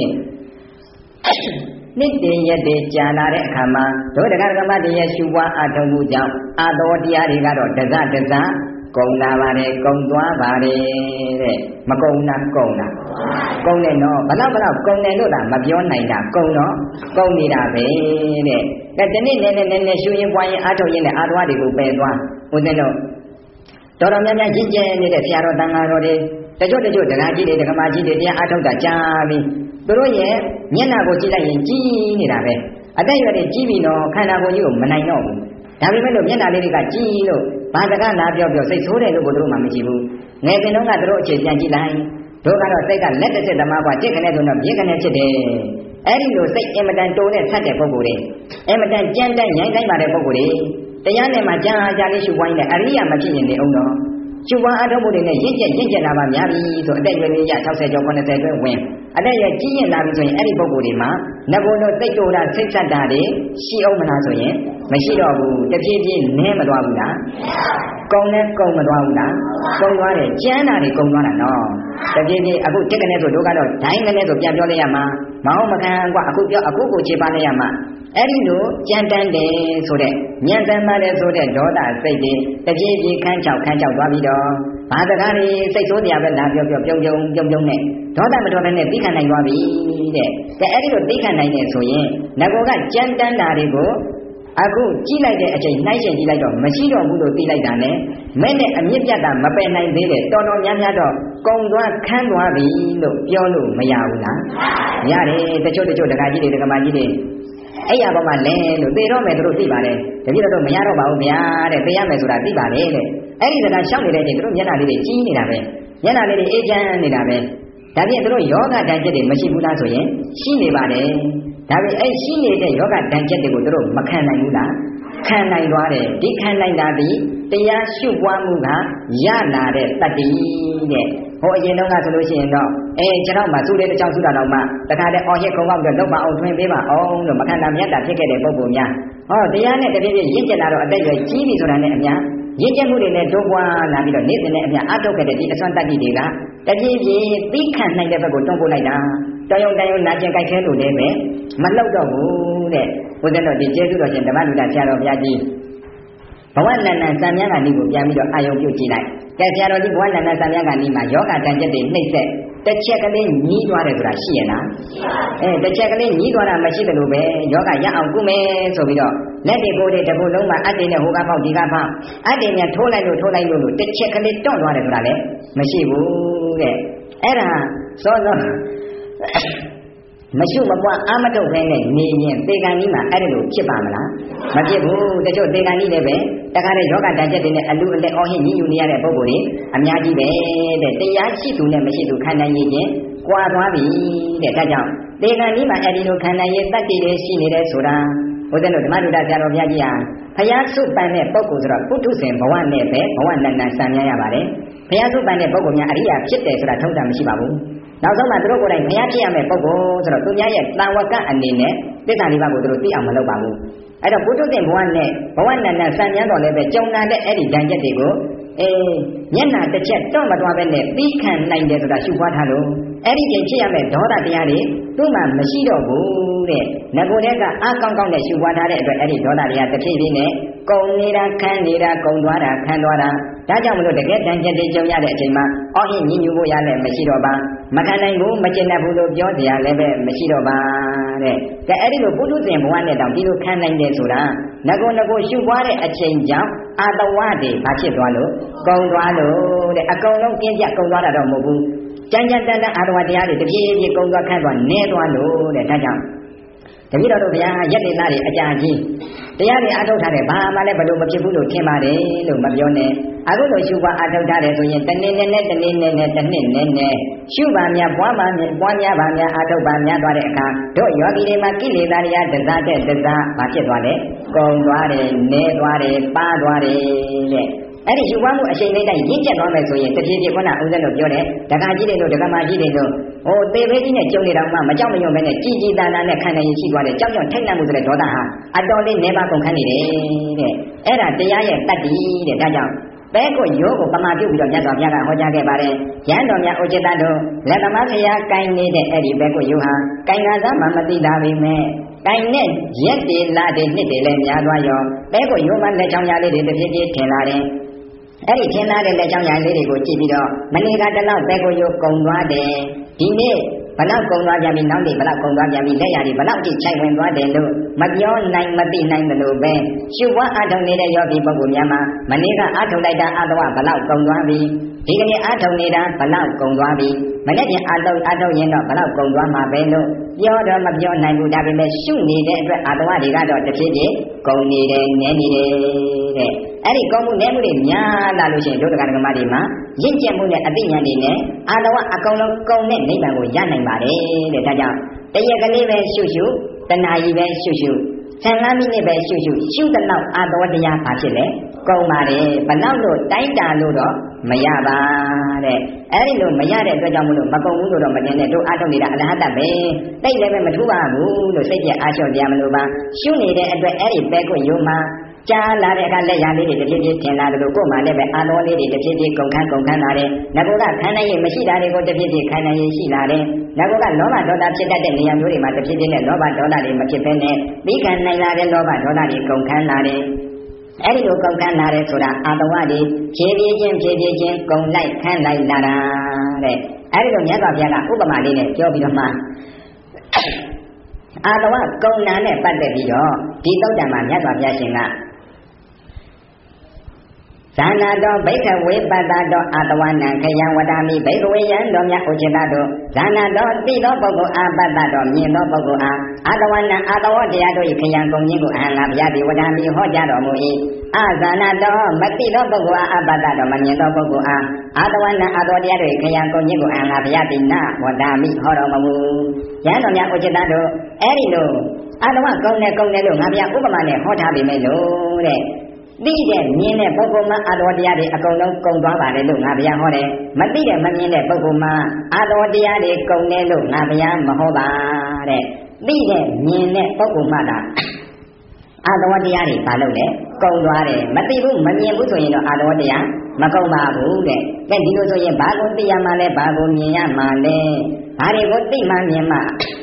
။နှစ်တည်းရက်တည်းကြာလာတဲ့အခါမှာတို့တရားဓမ္မတရားရှုပွားအထောက်မှုကြောင့်အာတော်တရားတွေကတော့တစကုန်လာပါတယ်ကုန်သွားပါတယ်တဲ့မကုန်တာကုန်တယ်နော်ဘလောက်ကုန်တယ်လို့သာမပြောနိုင်တာကုန်တော့ကုန်နေတာပဲတဲ့ဒီနေ့နဲ့ရှုရင်ပွားရင်အားထုတ်ရင်လည်းအာတော်တွေကိုပယ်သွားဦးဇင်းတို့တော်များများကြီးကျယ်နေတဲ့ဆရာတော်တန်ဃာတော်တွေတချို့တရားကြီးတွေဒကမာကြီးတွေတရားအားထုတ်တာကြားပြီးသူတို့ရဲ့မျက်နှာကိုကြည့်လိုက်ရင်ကြီးနေတာပဲအသက်ရွယ်တွေကြီးပြီနော်ခန္ဓာကိုယ်ကြီးကိုမနိုင်တော့ဘူးဒါပေမဲ့လို့မျက်နှာလေးတွေကကြီးလို့ဘာစကားနာပြောစိတ်ဆိုးတယ်လို့ကိုတို့မှမရှိဘူးငယ်စဉ်တုန်းကတို့အခြေပြန်ကြည့်လိုက်တို့ကတော့စိတ်ကလက်တစ်စစ်သမားကတစ်ခနဲ့ဆိုတော့ပြင်းခနဲ့ဖြစ်တယ်အဲ့ဒီလိုစိတ်အင်မတန်တိုးနဲ့ဆက်တဲ့ပုဂ္ဂိုလ်တွေအင်မတန်ကြမ်းတမ်းရိုင်းတိုင်းပါတဲ့ပုဂ္ဂိုလ်တွေတရားနဲ့မှကြာလေးရှုပွားရင်အရိယာမဖြစ်ရင်နေအောင်တော့ရှုပွားအထုတ်မှုတွေနဲ့ရင့်ကျက်လာပါများပြီဆိုအတက်ရွယ်လေးရ60ကျော်90ကျော်ဝင်အတက်ရွယ်ကြီးရင်လာပြီဆိုရင်အဲ့ဒီပုဂ္ဂိုလ်တွေမှာငဘုံတို့စိတ်တိုးတာစိတ်ဆက်တာတွေရှိအောင်မလားဆိုရင်မရှိတော့ဘူးတပြေးပြေးနည်းမသွားဘူးလားကုံနဲ့ကုံမသွားဘူးလားကုံသွားတယ်ကျမ်းတာတွေကုံသွားတာနော်တပြေးပြေးအခုတစ်ကနေဆိုတို့ကတော့ဒိုင်းကနေဆိုပြန်ပြောလိုက်ရမှာမအောင်မခံကွာအခုပြောအခုကိုခြေပါလိုက်ရမှာအဲ့ဒီလိုကြမ်းတမ်းတယ်ဆိုတဲ့ညံတမ်းတယ်ဆိုတဲ့ဒေါသစိတ်တွေတပြေးပြေးခန်းချောက်သွားပြီးတော့ဘာစကားတွေစိတ်ဆိုးတရားပဲလာပြောပြုံနဲ့ဒေါသမတော်ပဲနဲ့သိခံနိုင်သွားပြီတဲ့အဲ့ဒီလိုသိခံနိုင်တယ်ဆိုရင်ငါကကြမ်းတမ်းတာတွေကိုအခုကြည့်လိုက်တဲ့အချိန်နှိုင်းရှင်ကြည့်လိုက်တော့မရှိတော့ဘူးလို့သိလိုက်တာနဲ့မဲ့နဲ့အမြင့်ပြတ်တာမပယ်နိုင်သေးတယ်တော်တော်များများတော့ကုံသွားခန်းသွားပြီလို့ပြောလို့မရဘူးလားရတယ်တချို့တက္ကကြီးတွေတက္ကမကြီးတွေအဲ့ရပါမှလဲလို့သိတော့မယ်သူတို့သိပါတယ်တပည့်တော်မရတော့ပါဘူးဗျာတဲ့သိရမယ်ဆိုတာသိပါတယ်တဲ့အဲ့ဒီစကားရှောက်နေတဲ့အချိန်သူတို့မျက်နှာလေးတွေကြီးနေတာပဲမျက်နှာလေးတွေအေးချမ်းနေတာပဲဒါဖြင့်သူတို့ယောဂတန်ချက်တွေမရှိဘူးလားဆိုရင်ရှိနေပါတယ်ဒါပေမဲ့အဲ့ရှိနေတဲ့ယောဂတန်ချက်တွေကိုသူတို့မခံနိုင်ဘူးလားခံနိုင်သွားတယ်ဒီခံနိုင်တာဒီတရားရှုပွားမှုကရလာတဲ့တတ္တိတဲ့ဟိုအရင်တော့ကဆိုလို့ရှိရင်တော့ကျွန်တော်မှသူ့တဲ့တစ်ချောင်းစုတာတော့မှတခါတည်းအော်ဟစ်ခုံပေါက်တော့လောက်ပါအောင်ထွင်ပေးပါအောင်လို့မခံတာမြတ်တာဖြစ်ခဲ့တဲ့ပုဂ္ဂိုလ်များဟောတရားနဲ့တပြည့်ပြည့်ရင့်ကျက်လာတော့အသက်ရွယ်ကြီးပြီဆိုတာနဲ့အများရင့်ကျက်မှုတွေနဲ့တိုးပွားလာပြီးတော့နေ့စဉ်နဲ့အများအထုတ်ခဲ့တဲ့ဒီအစွမ်းတတ္တိတွေကတပြည့်ပြည့်သိခံနိုင်တဲ့ဘက်ကိုတွန်းပို့လိုက်တာတယုံနာကျင်ကြိုက်ခဲလို့လည်းပဲမလောက်တော့ဘူးတဲ့ဘုရားတော်ဒီကျေးဇူးတော်ရှင်ဓမ္မလူတာဆရာတော်ဘုရားကြီးဘဝနန္ဒစံမြန်းကဏီကိုပြန်ပြီးတော့အာယုံပြုတ်ကြည့်လိုက်ကဲဆရာတော်ဒီဘဝနန္ဒစံမြန်းကဏီမှာယောဂတန်ချက်တွေနှိမ့်ဆက်တစ်ချက်ကလေးညီးသွားတယ်ဆိုတာရှိရဲ့လားတစ်ချက်ကလေးညီးသွားတာမရှိတယ်လို့ပဲယောဂရအောင်ကုမယ်ဆိုပြီးတော့လက်တွေကိုယ်တွေတစ်ခုလုံးမှာအတ္တိနဲ့ဟိုကပေါက်ဒီကပေါက်အတ္တိနဲ့ထိုးလိုက်လို့တစ်ချက်ကလေးတွန့်သွားတယ်ဆိုတာလည်းမရှိဘူးတဲ့အဲ့ဒါစောမရှိမပွားအာမထုတ်ပဲနဲ့နေရင်သေကံကြီးမှာအဲ့ဒါလိုဖြစ်ပါမလားမဖြစ်ဘူးတချို့သေကံကြီးလည်းပဲတခါတည်းယောဂတန်ချက်တွေနဲ့အလူအလက်အော်ဟစ်ညှဉ်းညူနေရတဲ့ပုံကိုယ်တွေအများကြီးပဲတဲ့တရားရှိသူနဲ့မရှိသူခန္ဓာရည်ချင်းကွာသွားပြီတဲ့ဒါကြောင့်သေကံကြီးမှာအဲ့ဒီလိုခန္ဓာရည်တတ်တည်လေးရှိနေတယ်ဆိုတာဘုရားတို့ဓမ္မဒုဒဆရာတော်ဘုရားကြီးဟာဘုရားစုပန်တဲ့ပုဂ္ဂိုလ်ဆိုတော့ပုထုဇဉ်ဘဝနဲ့ပဲဘဝနန္ဒစံမြန်းရပါတယ်ဘုရားစုပန်တဲ့ပုဂ္ဂိုလ်များအရိယာဖြစ်တယ်ဆိုတာထုံးတာမရှိပါဘူးနောက်ဆုံးမှသူတို့ကိုယ်တိုင်ဘုရားဖြစ်ရမယ့်ပုဂ္ဂိုလ်ဆိုတော့သူများရဲ့တန်ဝကအနေနဲ့သစ္စာလေးပါးကိုသူတို့သိအောင်မလုပ်ပါဘူးအဲ့တော့ပုထုဇဉ်ဘဝနဲ့ဘဝနန္ဒစံမြန်းတော်လည်းပဲကြုံလာတဲ့အဲ့ဒီဓာတ်ချက်တွေကိုမျက်နှာတစ်ချက်တွန့်မသွားပဲနဲ့သိခံနိုင်တယ်ဆိုတာရှုပွားထားလို့အဲ့ဒီချိန်ဖြစ်ရမယ့်ဒေါသတရားတွေသူ့မှာမရှိတော့ဘူးတဲ့ငကိုယ်တည်းကအားကောင်းကောင်းနဲ့ရှုပွားထားတဲ့အတွက်အဲ့ဒီဒေါသတရားတစ်ဖြည်းဖြည်းနဲ့ကုန်နေတာခန်းနေတာကုန်သွားတာခန်းသွားတာဒါကြောင့်မလို့တကယ်တန်ချက်တွေကြုံရတဲ့အချိန်မှာအော်ဟင်းညှဉ်းညူဖို့ရလည်းမရှိတော့ပါမခံနိုင်ဘူးမကျင်တတ်ဘူးလို့ပြောစရာလည်းပဲမရှိတော့ပါတဲ့ကဲအဲ့ဒီလိုပုထုဇဉ်ဘဝနဲ့တောင်ဒီလိုခံနိုင်တယ်ဆိုတာငကိုရှုပွားတဲ့အချိန်ကြောင့်အာတဝတွေဘာဖြစ်သွားလို့ကုန်သွားလို့တဲ့အကုန်လုံးကျင်းပြကုန်သွားတာတော့မဟုတ်ဘူးကြမ်းတမ်းအာတဝတရားတွေတပြေးပြေးကုန်သွားခန့်သွားနဲသွားလို့တဲ့ဒါကြောင့်တပည့်တော်တို့ဗျာရက်တွေသားတွေအကြာကြီးတရားတွေအထုတ်ထားတယ်ဘာမှလည်းဘလို့မဖြစ်ဘူးလို့ထင်ပါတယ်လို့မပြောနဲ့အခုလိုရှုပွားအထုတ်ထားတယ်ဆိုရင်တနေ့နဲ့တစ်နှစ်နဲ့ရှုပါများပွားများပါများအထုတ်ပါများသွားတဲ့အခါတို့ယောဂီတွေမှာကိလေသာတွေကတစားတဲ့တစားဘာဖြစ်သွားလဲကုန်သွားတယ်နဲသွားတယ်ပါသွားတယ်တဲ့အဲ့ဒီရှုပွားမှုအချိန်လေးတိုင်းရင့်ကျက်သွားမယ်ဆိုရင်တဖြည်းဖြည်းခုနဦးဇင်းတို့ပြောတယ်ဒကာကြီးတွေတို့ဒကာမကြီးတွေတို့ဟိုသေဘေးကြီးနဲ့ကြုံနေတာမှမကြောက်မရွံ့ပဲနဲ့ကြည်သာသာနဲ့ခံနိုင်ရင်ရှိသွားတယ်ကြောက်ကြောက်ထိတ်လန့်မှုဆိုတဲ့ဒေါသဟာအတော်လေးနေပါကုန်ခန်းနေတယ်တဲ့အဲ့ဒါတရားရဲ့တတ္တိတဲ့ဒါကြောင့်ပဲကိုရိုးကိုပမာပြုပြီးတော့မြတ်စွာဘုရားကဟောကြားခဲ့ပါတယ်ရဟန်းတော်များဥจิตတို့လက်သမားဆရာကိုင်းနေတဲ့အဲ့ဒီပဲကိုရိုးဟာကိုင်းကားသားမှမသိတာပဲမဲ့တိုင်နဲ့ရက်တွေလာတွေနှစ်တွေလည်းများသွားရောပဲကိုရိုးမှလက်ချောင်းရလေးတွေတဖြည်းဖြည်းထင်လာတယ်အဲ့ဒီထင်လာတဲ့လက်ချောင်းရလေးတွေကိုကြည့်ပြီးတော့မနေ့ကတလောက်ပဲကိုရိုးကုံသွားတယ်ဒီနေ့ဘလောက်ကုံသွားပြန်ပြီနောက်နေ့ဘလောက်ကုံသွားပြန်ပြီလက်ရည်ဘလောက်တိချိုင်ဝင်သွားတယ်လို့မပြောနိုင်မသိနိုင်တယ်လို့ပဲရှုပွားအထုံနေတဲ့ယောဂီပုဂ္ဂိုလ်များမှာမနေ့ကအထုံလိုက်တာအတဝဘလောက်ကုံသွားပြီဒီကနေ့အထုံနေတာဘလောက်ကုံသွားပြီမနေ့ကအထုံရင်တော့ဘလောက်ကုံသွားမှာပဲလို့ပြောတော့မပြောနိုင်ဘူးဒါပေမဲ့ရှုနေတဲ့အတွက်အတဝတွေကတော့တစ်ဖြည်းဖြည်းကုံနေတယ်နည်းနေတယ်တဲ့အဲ့ဒီကုံမှုနည်းမှုတွေများလာလို့ရှိရင်ဒုဒကဓမ္မတွေမှာရင့်ကျက်မှုနဲ့အသိဉာဏ်တွေနဲ့အတဝအကုန်လုံးကုံတဲ့နိဗ္ဗာန်ကိုရနိုင်ပါတယ်တဲ့ဒါကြောင့်တရက်ကလေးပဲရှုတဏှာကြီးပဲရှု15မိနစ်ပဲရှုတဲ့လောက်အာတော်တရားပါဖြစ်လေကုန်ပါတယ်ဘလောက်လို့တိုင်းတာလို့တော့မရပါတဲ့အဲ့ဒီလိုမရတဲ့အတွက်ကြောင့်မလို့မကုန်ဘူးလို့တော့မတင်နဲ့တို့အားထုတ်နေတာအလဟတပဲတိတ်လည်းပဲမထူးပါဘူးလို့စိတ်ပြအားလျှော့ကြမလို့ပါရှုနေတဲ့အတွက်အဲ့ဒီပဲကိုယုံမှာကြာလာတဲ့အခါလက်ရလေးတွေတစ်ဖြည်းဖြည်းထင်လာတယ်လို့ကိုယ်မှလည်းပဲအာတော်လေးတွေတစ်ဖြည်းဖြည်းကုန်ခန်းလာတယ်ငါကခံနိုင်ရင်မရှိတာတွေကိုတစ်ဖြည်းဖြည်းခံနိုင်ရင်ရှိလာတယ်ငါကလောဘဒေါသဖြစ်တတ်တဲ့နေရာမျိုးတွေမှာတစ်ဖြည်းဖြည်းနဲ့လောဘဒေါသတွေမဖြစ်ဘဲနဲ့ပြီးခံနိုင်လာတဲ့လောဘဒေါသတွေကုန်ခန်းလာတယ်အဲ့ဒီလိုကုန်ခန်းလာတယ်ဆိုတာအာတဝတွေဖြည်းဖြည်းချင်းကုန်လိုက်ခန်းလိုက်လာတာတဲ့အဲ့ဒီလိုမြတ်စွာဘုရားကဥပမာလေးနဲ့ပြောပြီးတော့မှအာတဝကုံနာနဲ့ပတ်သက်ပြီးတော့ဒီသုတ်တံမှာမြတ်စွာဘုရားရှင်ကဇာနာတော်ဘိက္ခဝေပတ္တတော်အာတဝနံခယံဝဒာမိဘိက္ခဝေယံတော်မြတ်ဥจิตတော်ဇာနာတော်တိသောပုဂ္ဂိုလ်အာပတ္တတော်မြင်သောပုဂ္ဂိုလ်အားအာတဝနံအာတဝတရားတို့၏ခယံကုန်ခြင်းကိုအဟံငါဘုရားသည်ဝဒာမိဟောကြားတော်မူ၏အာဇာနာတော်မတိသောပုဂ္ဂိုလ်အားအာပတ္တတော်မမြင်သောပုဂ္ဂိုလ်အားအာတဝနံအာတောတရားတို့၏ခယံကုန်ခြင်းကိုအဟံငါဘုရားသည်နဝဒာမိဟောတော်မူယံတော်မြတ်ဥจิตတော်အဲ့ဒီလိုအာတဝကုံနဲ့လို့ငါဘုရားဥပမာနဲ့ဟောထားပေမဲ့လို့တဲ့သိတဲ့မြင်တဲ့ပုဂ္ဂိုလ်မှာအာတော်တရားတွေအကုန်လုံးကုန်သွားပါတယ်လို့ငါဘုရားဟောတယ်မသိတဲ့မမြင်တဲ့ပုဂ္ဂိုလ်မှာအာတော်တရားတွေကုန်တယ်လို့ငါဘုရားမဟောပါတဲ့သိတဲ့မြင်တဲ့ပုဂ္ဂိုလ်မှာဒါအာတော်တရားတွေဘာလို့လဲကုန်သွားတယ်မသိဘူးမမြင်ဘူးဆိုရင်တော့အာတော်တရားမကုန်ပါဘူးတဲ့ကဲဒီလိုဆိုရင်ဘာကိုသိရမှာလဲဘာကိုမြင်ရမှာလဲဘာတွေကိုသိမှမြင်မှ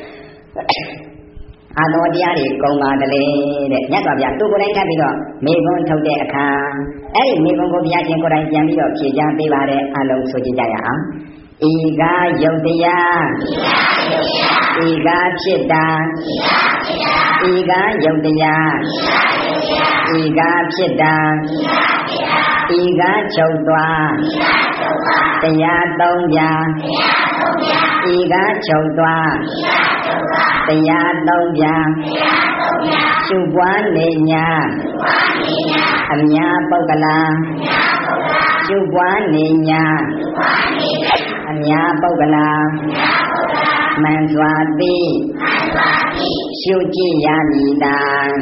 အာတော်တရားတွေကုန်ပါတယ်တဲ့မြတ်စွာဘုရားသူကိုယ်တိုင်ထပ်ပြီးတော့မေခွန်းထုတ်တဲ့အခါအဲ့ဒီမေခွန်းကိုဘုရားရှင်ကိုယ်တိုင်ပြန်ပြီးတော့ဖြေကြားပေးပါတယ်အလုံးဆိုကြကြရအောင်ဤကားယုတ်တရားဤကားဖြစ်တာဤကားယုတ်တရားဤကားဖြစ်တာဤကားချုပ်သွားတရားသုံးပြဤကားချုပ်သွားတရားသုံးပြရှုပွားနေညာအများပုဂ္ဂလာရှုပွားနေညာအများပုဂ္ဂလာမှန်စွာသိရှုကြည့်ရမည်သာ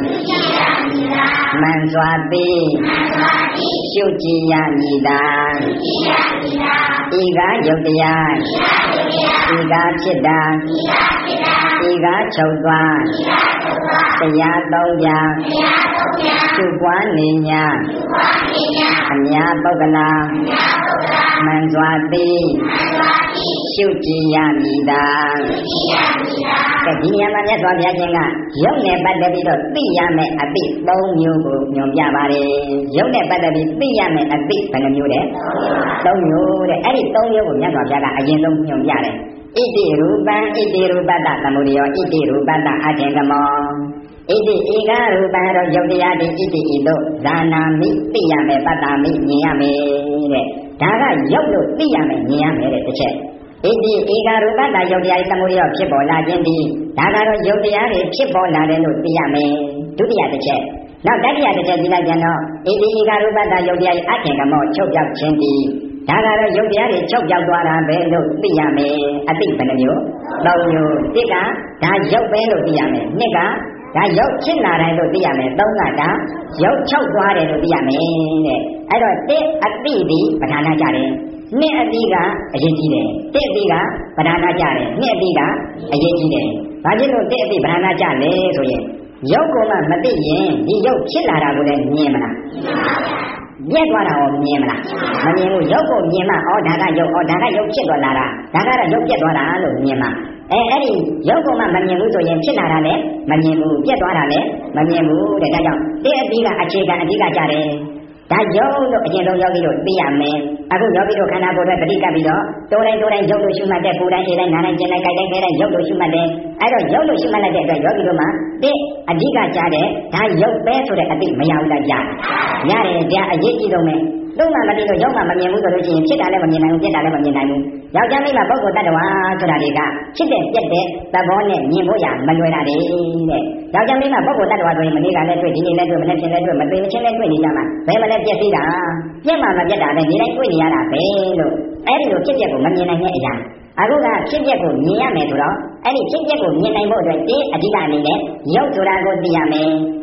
မှန်စွာသိရှုကြည့်ရမည်သာဤကားယုတ်တရားဤကားဖြစ်တာဤကားချုပ်သွားတရားသုံးပြရှုပွားနေညာအများပုဂ္ဂလာမှန်စွာသိရှုကြည်ရမည်သာကဲဒီနေရာမှာမြတ်စွာဘုရားရှင်ကယုတ်နဲ့ပတ်သက်ပြီးတော့သိရမယ်အသိ၃မျိုးကိုညွှန်ပြပါတယ်ယုတ်နဲ့ပတ်သက်ပြီးသိရမယ်အသိဘယ်နှမျိုးလဲ၃မျိုးတဲ့အဲ့ဒီ၃မျိုးကိုမြတ်စွာဘုရားကအရင်ဆုံးညွှန်ပြတယ်ဣတိရူပံဣတိရူပတ္တသမုဒယောဣတိရူပတ္တအထင်ကမောဣတိဧကရူပံတော့ယုတ်တရားတိဣတိဤသို့ဇာနာမိသိရမယ်ပတ္တာမိမြင်ရမယ်တဲ့ဒါကယုတ်လို့သိရမယ်မြင်ရမယ်တဲ့တစ်ချက်ဣတိဧကရူပတ္တယုတ်တရားသမုဒယောဖြစ်ပေါ်လာခြင်းဒီဒါကတော့ယုတ်တရားတွေဖြစ်ပေါ်လာတယ်လို့သိရမယ်ဒုတိယတစ်ချက်နောက်တတိယတစ်ချက်ကြည့်လိုက်ကြတော့ဣတိဧကရူပတ္တယုတ်တရားအထင်ကမောချုပ်ပြောက်ခြင်းဒီဒါကတော့ယုတ်တရားတွေချုပ်ပြောက်သွားတာပဲလို့သိရမယ်အသိဘယ်နှမျိုး၃မျိုးတစ်ကဒါယုတ်ပဲလို့သိရမယ်နှစ်ကဒါရုပ်ဖြစ်လာတယ်လို့သိရမယ်သုံးကဒါရုပ်ချုပ်သွားတယ်လို့သိရမယ်တဲ့အဲ့တော့တစ်အတိဒီပဌာနာကြတယ်နှစ်အတိကအရေးကြီးတယ်တစ်အတိကပဌာနာကြတယ်နှစ်အတိကအရေးကြီးတယ်ဘာဖြစ်လို့တစ်အတိပဌာနာကြလဲဆိုရင်ရုပ်ကိုမှမသိရင်ဒီရုပ်ဖြစ်လာတာကိုလည်းမြင်မလားမြင်သွားတာကိုမြင်မလားမမြင်ဘူးရုပ်ကိုမြင်မှဩဒါကရုပ်ဒါကရုပ်ဖြစ်သွားလာတာဒါကတော့ရုပ်ပြတ်သွားတာလို့မြင်မှအဲ့ဒီရုပ်ကမှမမြင်ဘူးဆိုရင်ဖြစ်လာတာလည်းမမြင်ဘူးပြတ်သွားတာလည်းမမြင်ဘူးတဲ့ဒါကြောင့်တစ်အတိကအခြေခံအဓိကကြတယ်ဒါရုပ်လို့အရင်ဆုံးယောဂီတို့သိရမယ်အခုယောဂီတို့ခန္ဓာကိုယ်တွေပဋိကပ်ပြီးတော့တိုးတိုင်းရုပ်လို့ရှုမှတ်တဲ့ပူတိုင်းခြေတိုင်းနားတိုင်းကျင်တိုင်းကြိုက်တိုင်းခဲတိုင်းရုပ်လို့ရှုမှတ်တယ်အဲ့တော့ရုပ်လို့ရှုမှတ်လိုက်တဲ့အတွက်ယောဂီတို့မှာတစ်အဓိကကြတဲ့ဒါရုပ်ပဲဆိုတဲ့အတိမရဘူးလားရတယ်ဒါအရေးကြီးဆုံးပဲလုံးဝမသိလို့ရုပ်မှမမြင်ဘူးဆိုလို့ရှိရင်ဖြစ်တာလည်းမမြင်နိုင်ဘူးပြက်တာလည်းမမြင်နိုင်ဘူးယောက်ျားမိန်းမပုဂ္ဂိုလ်တ attva ဆိုတာတွေကဖြစ်တဲ့ပြက်တဲ့သဘောနဲ့မြင်ဖို့ရမလွယ်တာတဲ့ယောက်ျားမိန်းမပုဂ္ဂိုလ်တ attva ဆိုရင်မနေ့ကလည်းတွေ့ဒီနေ့လည်းတွေ့မနေ့ချင်းလည်းတွေ့မသိချင်းလည်းတွေ့နေကြမှာဘယ်မှလည်းပြက်သေးတာပြက်မှမပြက်တာလည်းဒီတိုင်းတွေ့နေရတာပဲလို့အဲ့ဒီလိုဖြစ်ချက်ကိုမမြင်နိုင်တဲ့အရာအခုကဖြစ်ချက်ကိုမြင်ရမယ်ဆိုတော့အဲ့ဒီဖြစ်ချက်ကိုမြင်နိုင်ဖို့အတွက်ဒီအဓိကအနေနဲ့ရုပ်ဆိုတာကိုသိရမယ်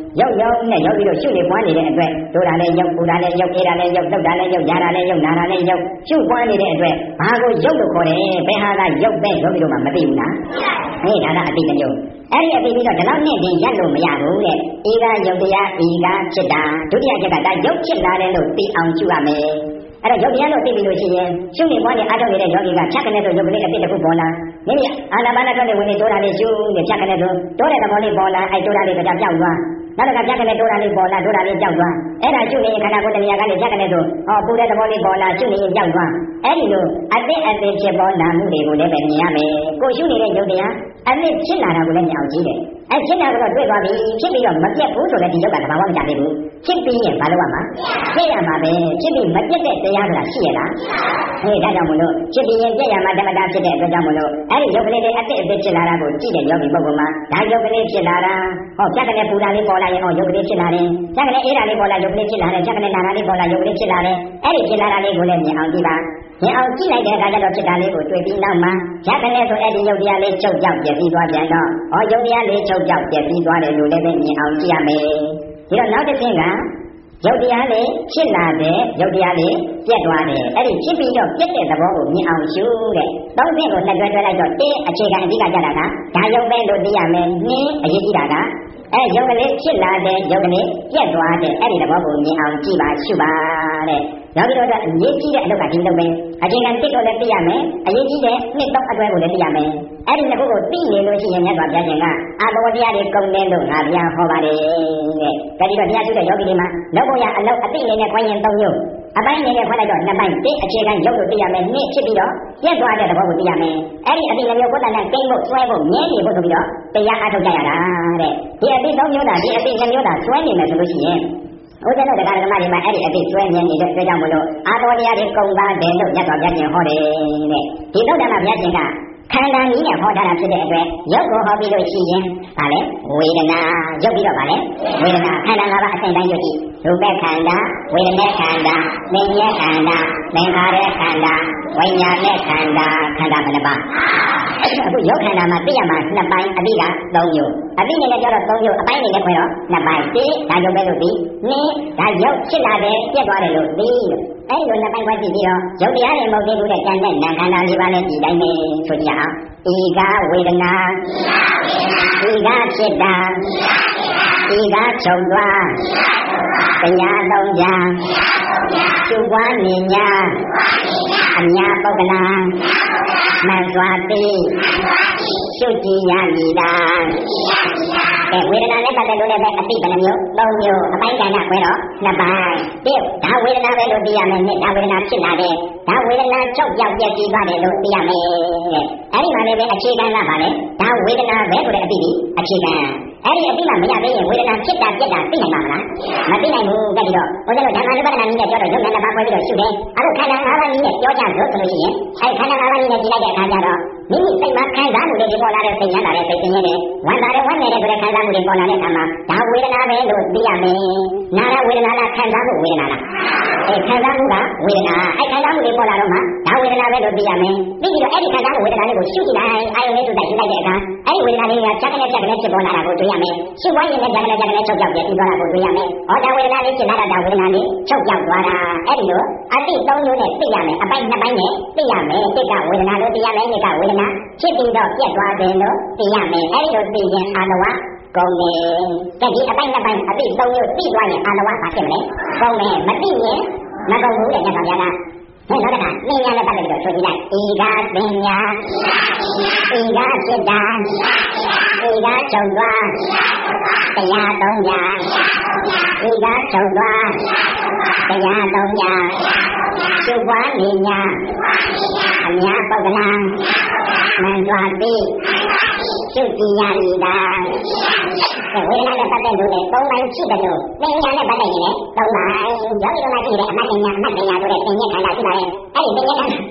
ရောက်နဲ့ရောက်ပြီးတော့ရှုနေပွားနေတဲ့အတွက်ဒုတာလည်းရောက်ပူတာလည်းရောက်အေးတာလည်းရောက်တောက်တာလည်းရောက်ညာတာလည်းရောက်နာတာလည်းရောက်ရှုပွားနေတဲ့အတွက်ဘာကိုရောက်လို့ခေါ်တယ်ဘယ်ဟာကရောက်ပဲရောက်ပြီးတော့မှမသိဘူးလားဟေးဒါကအတိတ်မျိုးအဲ့ဒီအတိတ်ပြီးတော့ဒီလောက်နဲ့တင်ရက်လို့မရဘူးတဲ့ဤကယုတ်တရားဤကဖြစ်တာဒုတိယချက်ကဒါရုပ်ဖြစ်လာတယ်လို့သိအောင်ရှုရမယ်အဲ့တော့ယုတ်တရားလို့သိပြီလို့ရှိရင်ရှုနေပွားနေအားထုတ်နေတဲ့ယောဂီကဖြတ်ကနေဆိုယုတ်ကလေးအတိတ်တစ်ခုပေါ်လာမိမိအာနာပါနထွက်နေဝင်နေတိုးတာလေးရှုနေဖြတ်ကနေဆိုတိုးတဲ့သဘောလေးပေါ်လာအဲ့တိုးတာလေးကကြောက်သွားနောက်တစ်ခါဖြတ်ကနေတိုးတာလေးပေါ်လာတိုးတာလေးကြောက်သွားအဲ့ဒါရှုနေရင်ခန္ဓာကိုယ်တဏှာကနေဖြတ်ကနေဆိုပူတဲ့သဘောလေးပေါ်လာရှုနေရင်ကြောက်သွားအဲ့ဒီလိုအတိတ်ဖြစ်ပေါ်လာမှုတွေကိုလည်းပဲမြင်ရမယ်ကိုရှုနေတဲ့ယုတ်တရားအတိတ်ဖြစ်လာတာကိုလည်းမြင်အောင်ကြည့်တယ်အဲ့ဖြစ်တာကတော့တွေ့သွားပြီဖြစ်ပြီးတော့မပြတ်ဘူးဆိုတဲ့ဒီယုတ်ကတဘာမှမကြသေးဘူးဖြစ်ပြီးရင်ဘာလုပ်ရမှာပြည့်ရမှာပဲဖြစ်ပြီးမပြတ်တဲ့တရားဆိုတာရှိရလားဟေးဒါကြောင့်မလို့ဖြစ်ပြီးရင်ပြည့်ရမှာဓမ္မတာဖြစ်တဲ့အတွက်ကြောင့်မလို့အဲ့ဒီယုတ်ကလေးတွေအတိတ်ဖြစ်လာတာကိုကြည့်တဲ့ယောဂီပုဂ္ဂိုလ်မှာဒါယုတ်ကလေးဖြစ်လာတာဟောဖြတ်ကနေပူတာလေးပေါ်လာရင်ဟောယုတ်ကလေးဖြစ်လာတယ်ဖြတ်ကနေအေးတာလေးပေါ်လာယုတ်ကလေးဖြစ်လာတယ်ဖြတ်ကနေနာတာလေးပေါ်လာယုတ်ကလေးဖြစ်လာတယ်အဲ့ဒီဖြစ်လာတာလေးကိုလည်းမြင်အောင်ကြည့်ပါမြင်အောင်ကြည့်လိုက်တဲ့အခါကျတော့ဖြစ်တာလေးကိုတွေ့ပြီးနောက်မှာဖြတ်ကနေဆိုအဲ့ဒီယုတ်တရားလေးချုပ်ကြောက်ပြည့်ပြီးသွားပြန်တော့ဟောယုတ်တရားလေးချုပ်ကြောက်ပြည့်ပြီးသွားတယ်လို့လည်းမြင်အောင်ကြည့်ရမယ်ဒီတော့နောက်တစ်ဆင့်ကယုတ်တရားလေးဖြစ်လာတဲ့ယုတ်တရားလေးပြတ်သွားတယ်အဲ့ဒီဖြစ်ပြီးတော့ပြတ်တဲ့သဘောကိုမြင်အောင်ရှုတဲ့သုံးဆင့်ကိုနှစ်တွဲတွဲလိုက်တော့တင်းအခြေခံအဓိကကြတာကဒါယုတ်ပဲလို့သိရမယ်နင်းအရေးကြီးတာကအဲ့ယုတ်ကလေးဖြစ်လာတဲ့ယုတ်ကလေးပြတ်သွားတဲ့အဲ့ဒီသဘောကိုမြင်အောင်ကြည့်ပါရှုပါတဲ့နောက်ပြီးတော့အရေးကြီးတဲ့အလုပ်ကဒီလုပ်မယ်အခြေခံတစ်ကိုလည်းသိရမယ်အရေးကြီးတဲ့နှစ်တော့အတွဲကိုလည်းသိရမယ်အဲ့ဒီနှစ်ခုကိုသိနေလို့ရှိရင်မြတ်စွာဘုရားရှင်ကအာဘောတရားတွေကုန်တယ်လို့ငါဘုရားဟောပါတယ်တဲ့ဒါဒီတော့တရားရှိတဲ့ယောဂီတွေမှာလောက်ဖို့ရအလုပ်အသိနေနဲ့ခွင့်ရင်၃မျိုးအပိုင်းနေနဲ့ခွင့်လိုက်တော့နှစ်ပိုင်းတစ်အခြေခံရုပ်ကိုသိရမယ်နှစ်ဖြစ်ပြီးတော့ပြတ်သွားတဲ့သဘောကိုသိရမယ်အဲ့ဒီအသိမျိုးကိုယ်တိုင်နဲ့ကိန်းဖို့ဆွဲဖို့မြဲနေဖို့ဆိုပြီးတော့တရားအားထုတ်ကြရတာတဲ့ဒီအသိ၃မျိုးတာဒီအသိ၂မျိုးတာဆွဲနေမယ်ဆိုလို့ရှိရင်ဦးဇင်းတို့တရားဓမ္မတွေမှာအဲ့ဒီအသိဆွဲမြဲနေတဲ့အတွက်ကြောင့်မလို့အာဘောတရားတွေကုန်ပါတယ်လို့မြတ်စွာဘုရားရှင်ဟောတယ်တဲ့ဒီသုဒ္ဓမဘုရားရှင်ကခန္ဓာနည်းနဲ့ဟောထားတာဖြစ်တဲ့အတွက်ရုပ်ကိုဟောပြီးလို့ရှိရင်ဗာလဲဝေဒနာရုပ်ပြီးတော့ဗာလဲဝေဒနာခန္ဓာ၅ပါးအစဉ်တိုင်းရုပ်ကြည့်ရူပခန္ဓာဝေဒနာခန္ဓာသင်္ညေခန္ဓာသင်္ခါရခန္ဓာဝိညာဉ်ခန္ဓာခန္ဓာဘယ်နှပါအခုရုပ်ခန္ဓာမှာသိရမှာနှစ်ပိုင်းအတိက၃မျိုးအတိနဲ့ပြောတော့၃မျိုးအပိုင်းနဲ့ခွဲတော့နှစ်ပိုင်းတိဒါရုပ်ပဲလို့သိနှစ်ဒါရုပ်ဖြစ်လာတယ်ပြတ်သွားတယ်လို့သိလို့အဲ့လိုနှစ်ပိုင်းခွဲကြည့်ပြီးတော့ရုပ်တရားတွေမဟုတ်သေးဘူးတဲ့ကျန်တဲ့နာခန္ဓာ၄ပါးနဲ့ဒီတိုင်းပဲဆိုကြအောင်ဤကဝေဒနာဤကဖြစ်တာဤကချုပ်သွားတရားသုံးကြကျုပ်ဝါနေညာအညာပုဂ္ဂလာမှန်စွာသိရှုကြည်ရမည်လားဝေဒနာနဲ့ပတ်သက်လို့လည်းအသိဘယ်နှမျိုး၃မျိုးအပိုင်းကဏ္ဍခွဲတော့နှစ်ပိုင်းဒီဒါဝေဒနာပဲလို့သိရမယ်နဲ့ဒါဝေဒနာဖြစ်လာတဲ့ဒါဝေဒနာချုပ်ပြောက်ပြည့်ပြီးသွားတယ်လို့သိရမယ်အဲ့ဒီမှာလည်းအခြေခံကပါလေဒါဝေဒနာပဲဆိုတဲ့အသိဒီအခြေခံအဲ့ဒီအသိမှမရသေးရင်ဝေဒနာဖြစ်တာပြက်တာသိနိုင်မှာမလားမသိနိုင်ဘူးကြည့်တော့ဘုရားတို့ဓမ္မနုပဒနာနည်းနဲ့ပြောတော့ရုပ်နဲ့တစ်ပါးခွဲပြီးတော့ရှုတယ်အဲ့လိုခန္ဓာ၅ပါးနည်းနဲ့ပြောကြလို့ဆိုလို့ရှိရင်အဲ့ခန္ဓာ၅ပါးနည်းနဲ့ကြည့်လိုက်တဲ့အခါကျတော့မိမိစိတ်မှာခံစားမှုတွေပေါ်လာတဲ့စိတ်ညံ့တာတဲ့စိတ်ဆင်းရဲတဲ့ဝမ်းသာတဲ့ဝမ်းနေတဲ့ဆိုတဲ့ခံစားမှုတွေပေါ်လာတဲ့အခါမှာဒါဝေဒနာပဲလို့သိရမယ်နာရဝေဒနာလားခံစားမှုဝေဒနာလားခံစားမှုကဝေဒနာအဲ့ခံစားမှုတွေပေါ်လာတော့မှဒါဝေဒနာပဲလို့သိရမယ်ပြီးပြီးတော့အဲ့ဒီခံစားမှုဝေဒနာလေးကိုရှုကြည့်လိုက်အာယုန်လေးစုတိုက်လိုက်တဲ့အခါအဲ့ဒီဝေဒနာလေးကချက်ကနေဖြစ်ပေါ်လာတာကိုတွေ့ရမယ်ရှုဝိုင်းရင်လည်းချက်ကနေချုပ်ပြောက်ပြည့်သွားတာကိုတွေ့ရမယ်ဟောဒါဝေဒနာလေးဖြစ်လာတာဒါဝေဒနာလေးချုပ်ပြောက်သွားတာအဲ့ဒီလိုအတိ၃မျိုးနဲ့သိရမယ်အပိုင်းနှစ်ပိုင်းနဲ့သိရမယ်တိတ်ကဝေဒနာလို့သိရမယ်နိကဝေဒနာဖြစ်ပြီးတော့ပြတ်သွားတယ်လို့သိရမယ်အဲ့ဒီလိုသိရင်အာနဝကုန်တယ်ဒီအပိုင်းနှစ်ပိုင်းအတိ၃မျိုးသိသွားရင်အာနဝဘာဖြစ်မလဲကုန်တယ်မသိရင်မကုန်ဘူးတဲ့ညတော်များကနောက်တစ်ခါသင်ညာနဲ့ပတ်သက်ပြီးတော့ဆိုကြည့်လိုက်ဤကသင်ညာဤကဖြစ်တာဤကချုပ်သွားတရားသုံးညာဤကချုပ်သွားတရားသုံးညာရှုပွားနေညာအများပုဂ္ဂလာမှန်စွာသိရှုကြည်ရမည်လားဝေဒနာနဲ့ပတ်သက်လို့လည်း၃ပိုင်းရှိတယ်လို့သင်ညာနဲ့ပတ်သက်ရင်လည်း၃ပိုင်းယောဂီတို့ကကြည့်တယ်အမှတ်ဉာဏ်အမှတ်ဉာဏ်ဆိုတဲ့သင်ညာခန္ဓာရှိပါတယ်အဲ့ဒီသင်ညာခန္ဓာ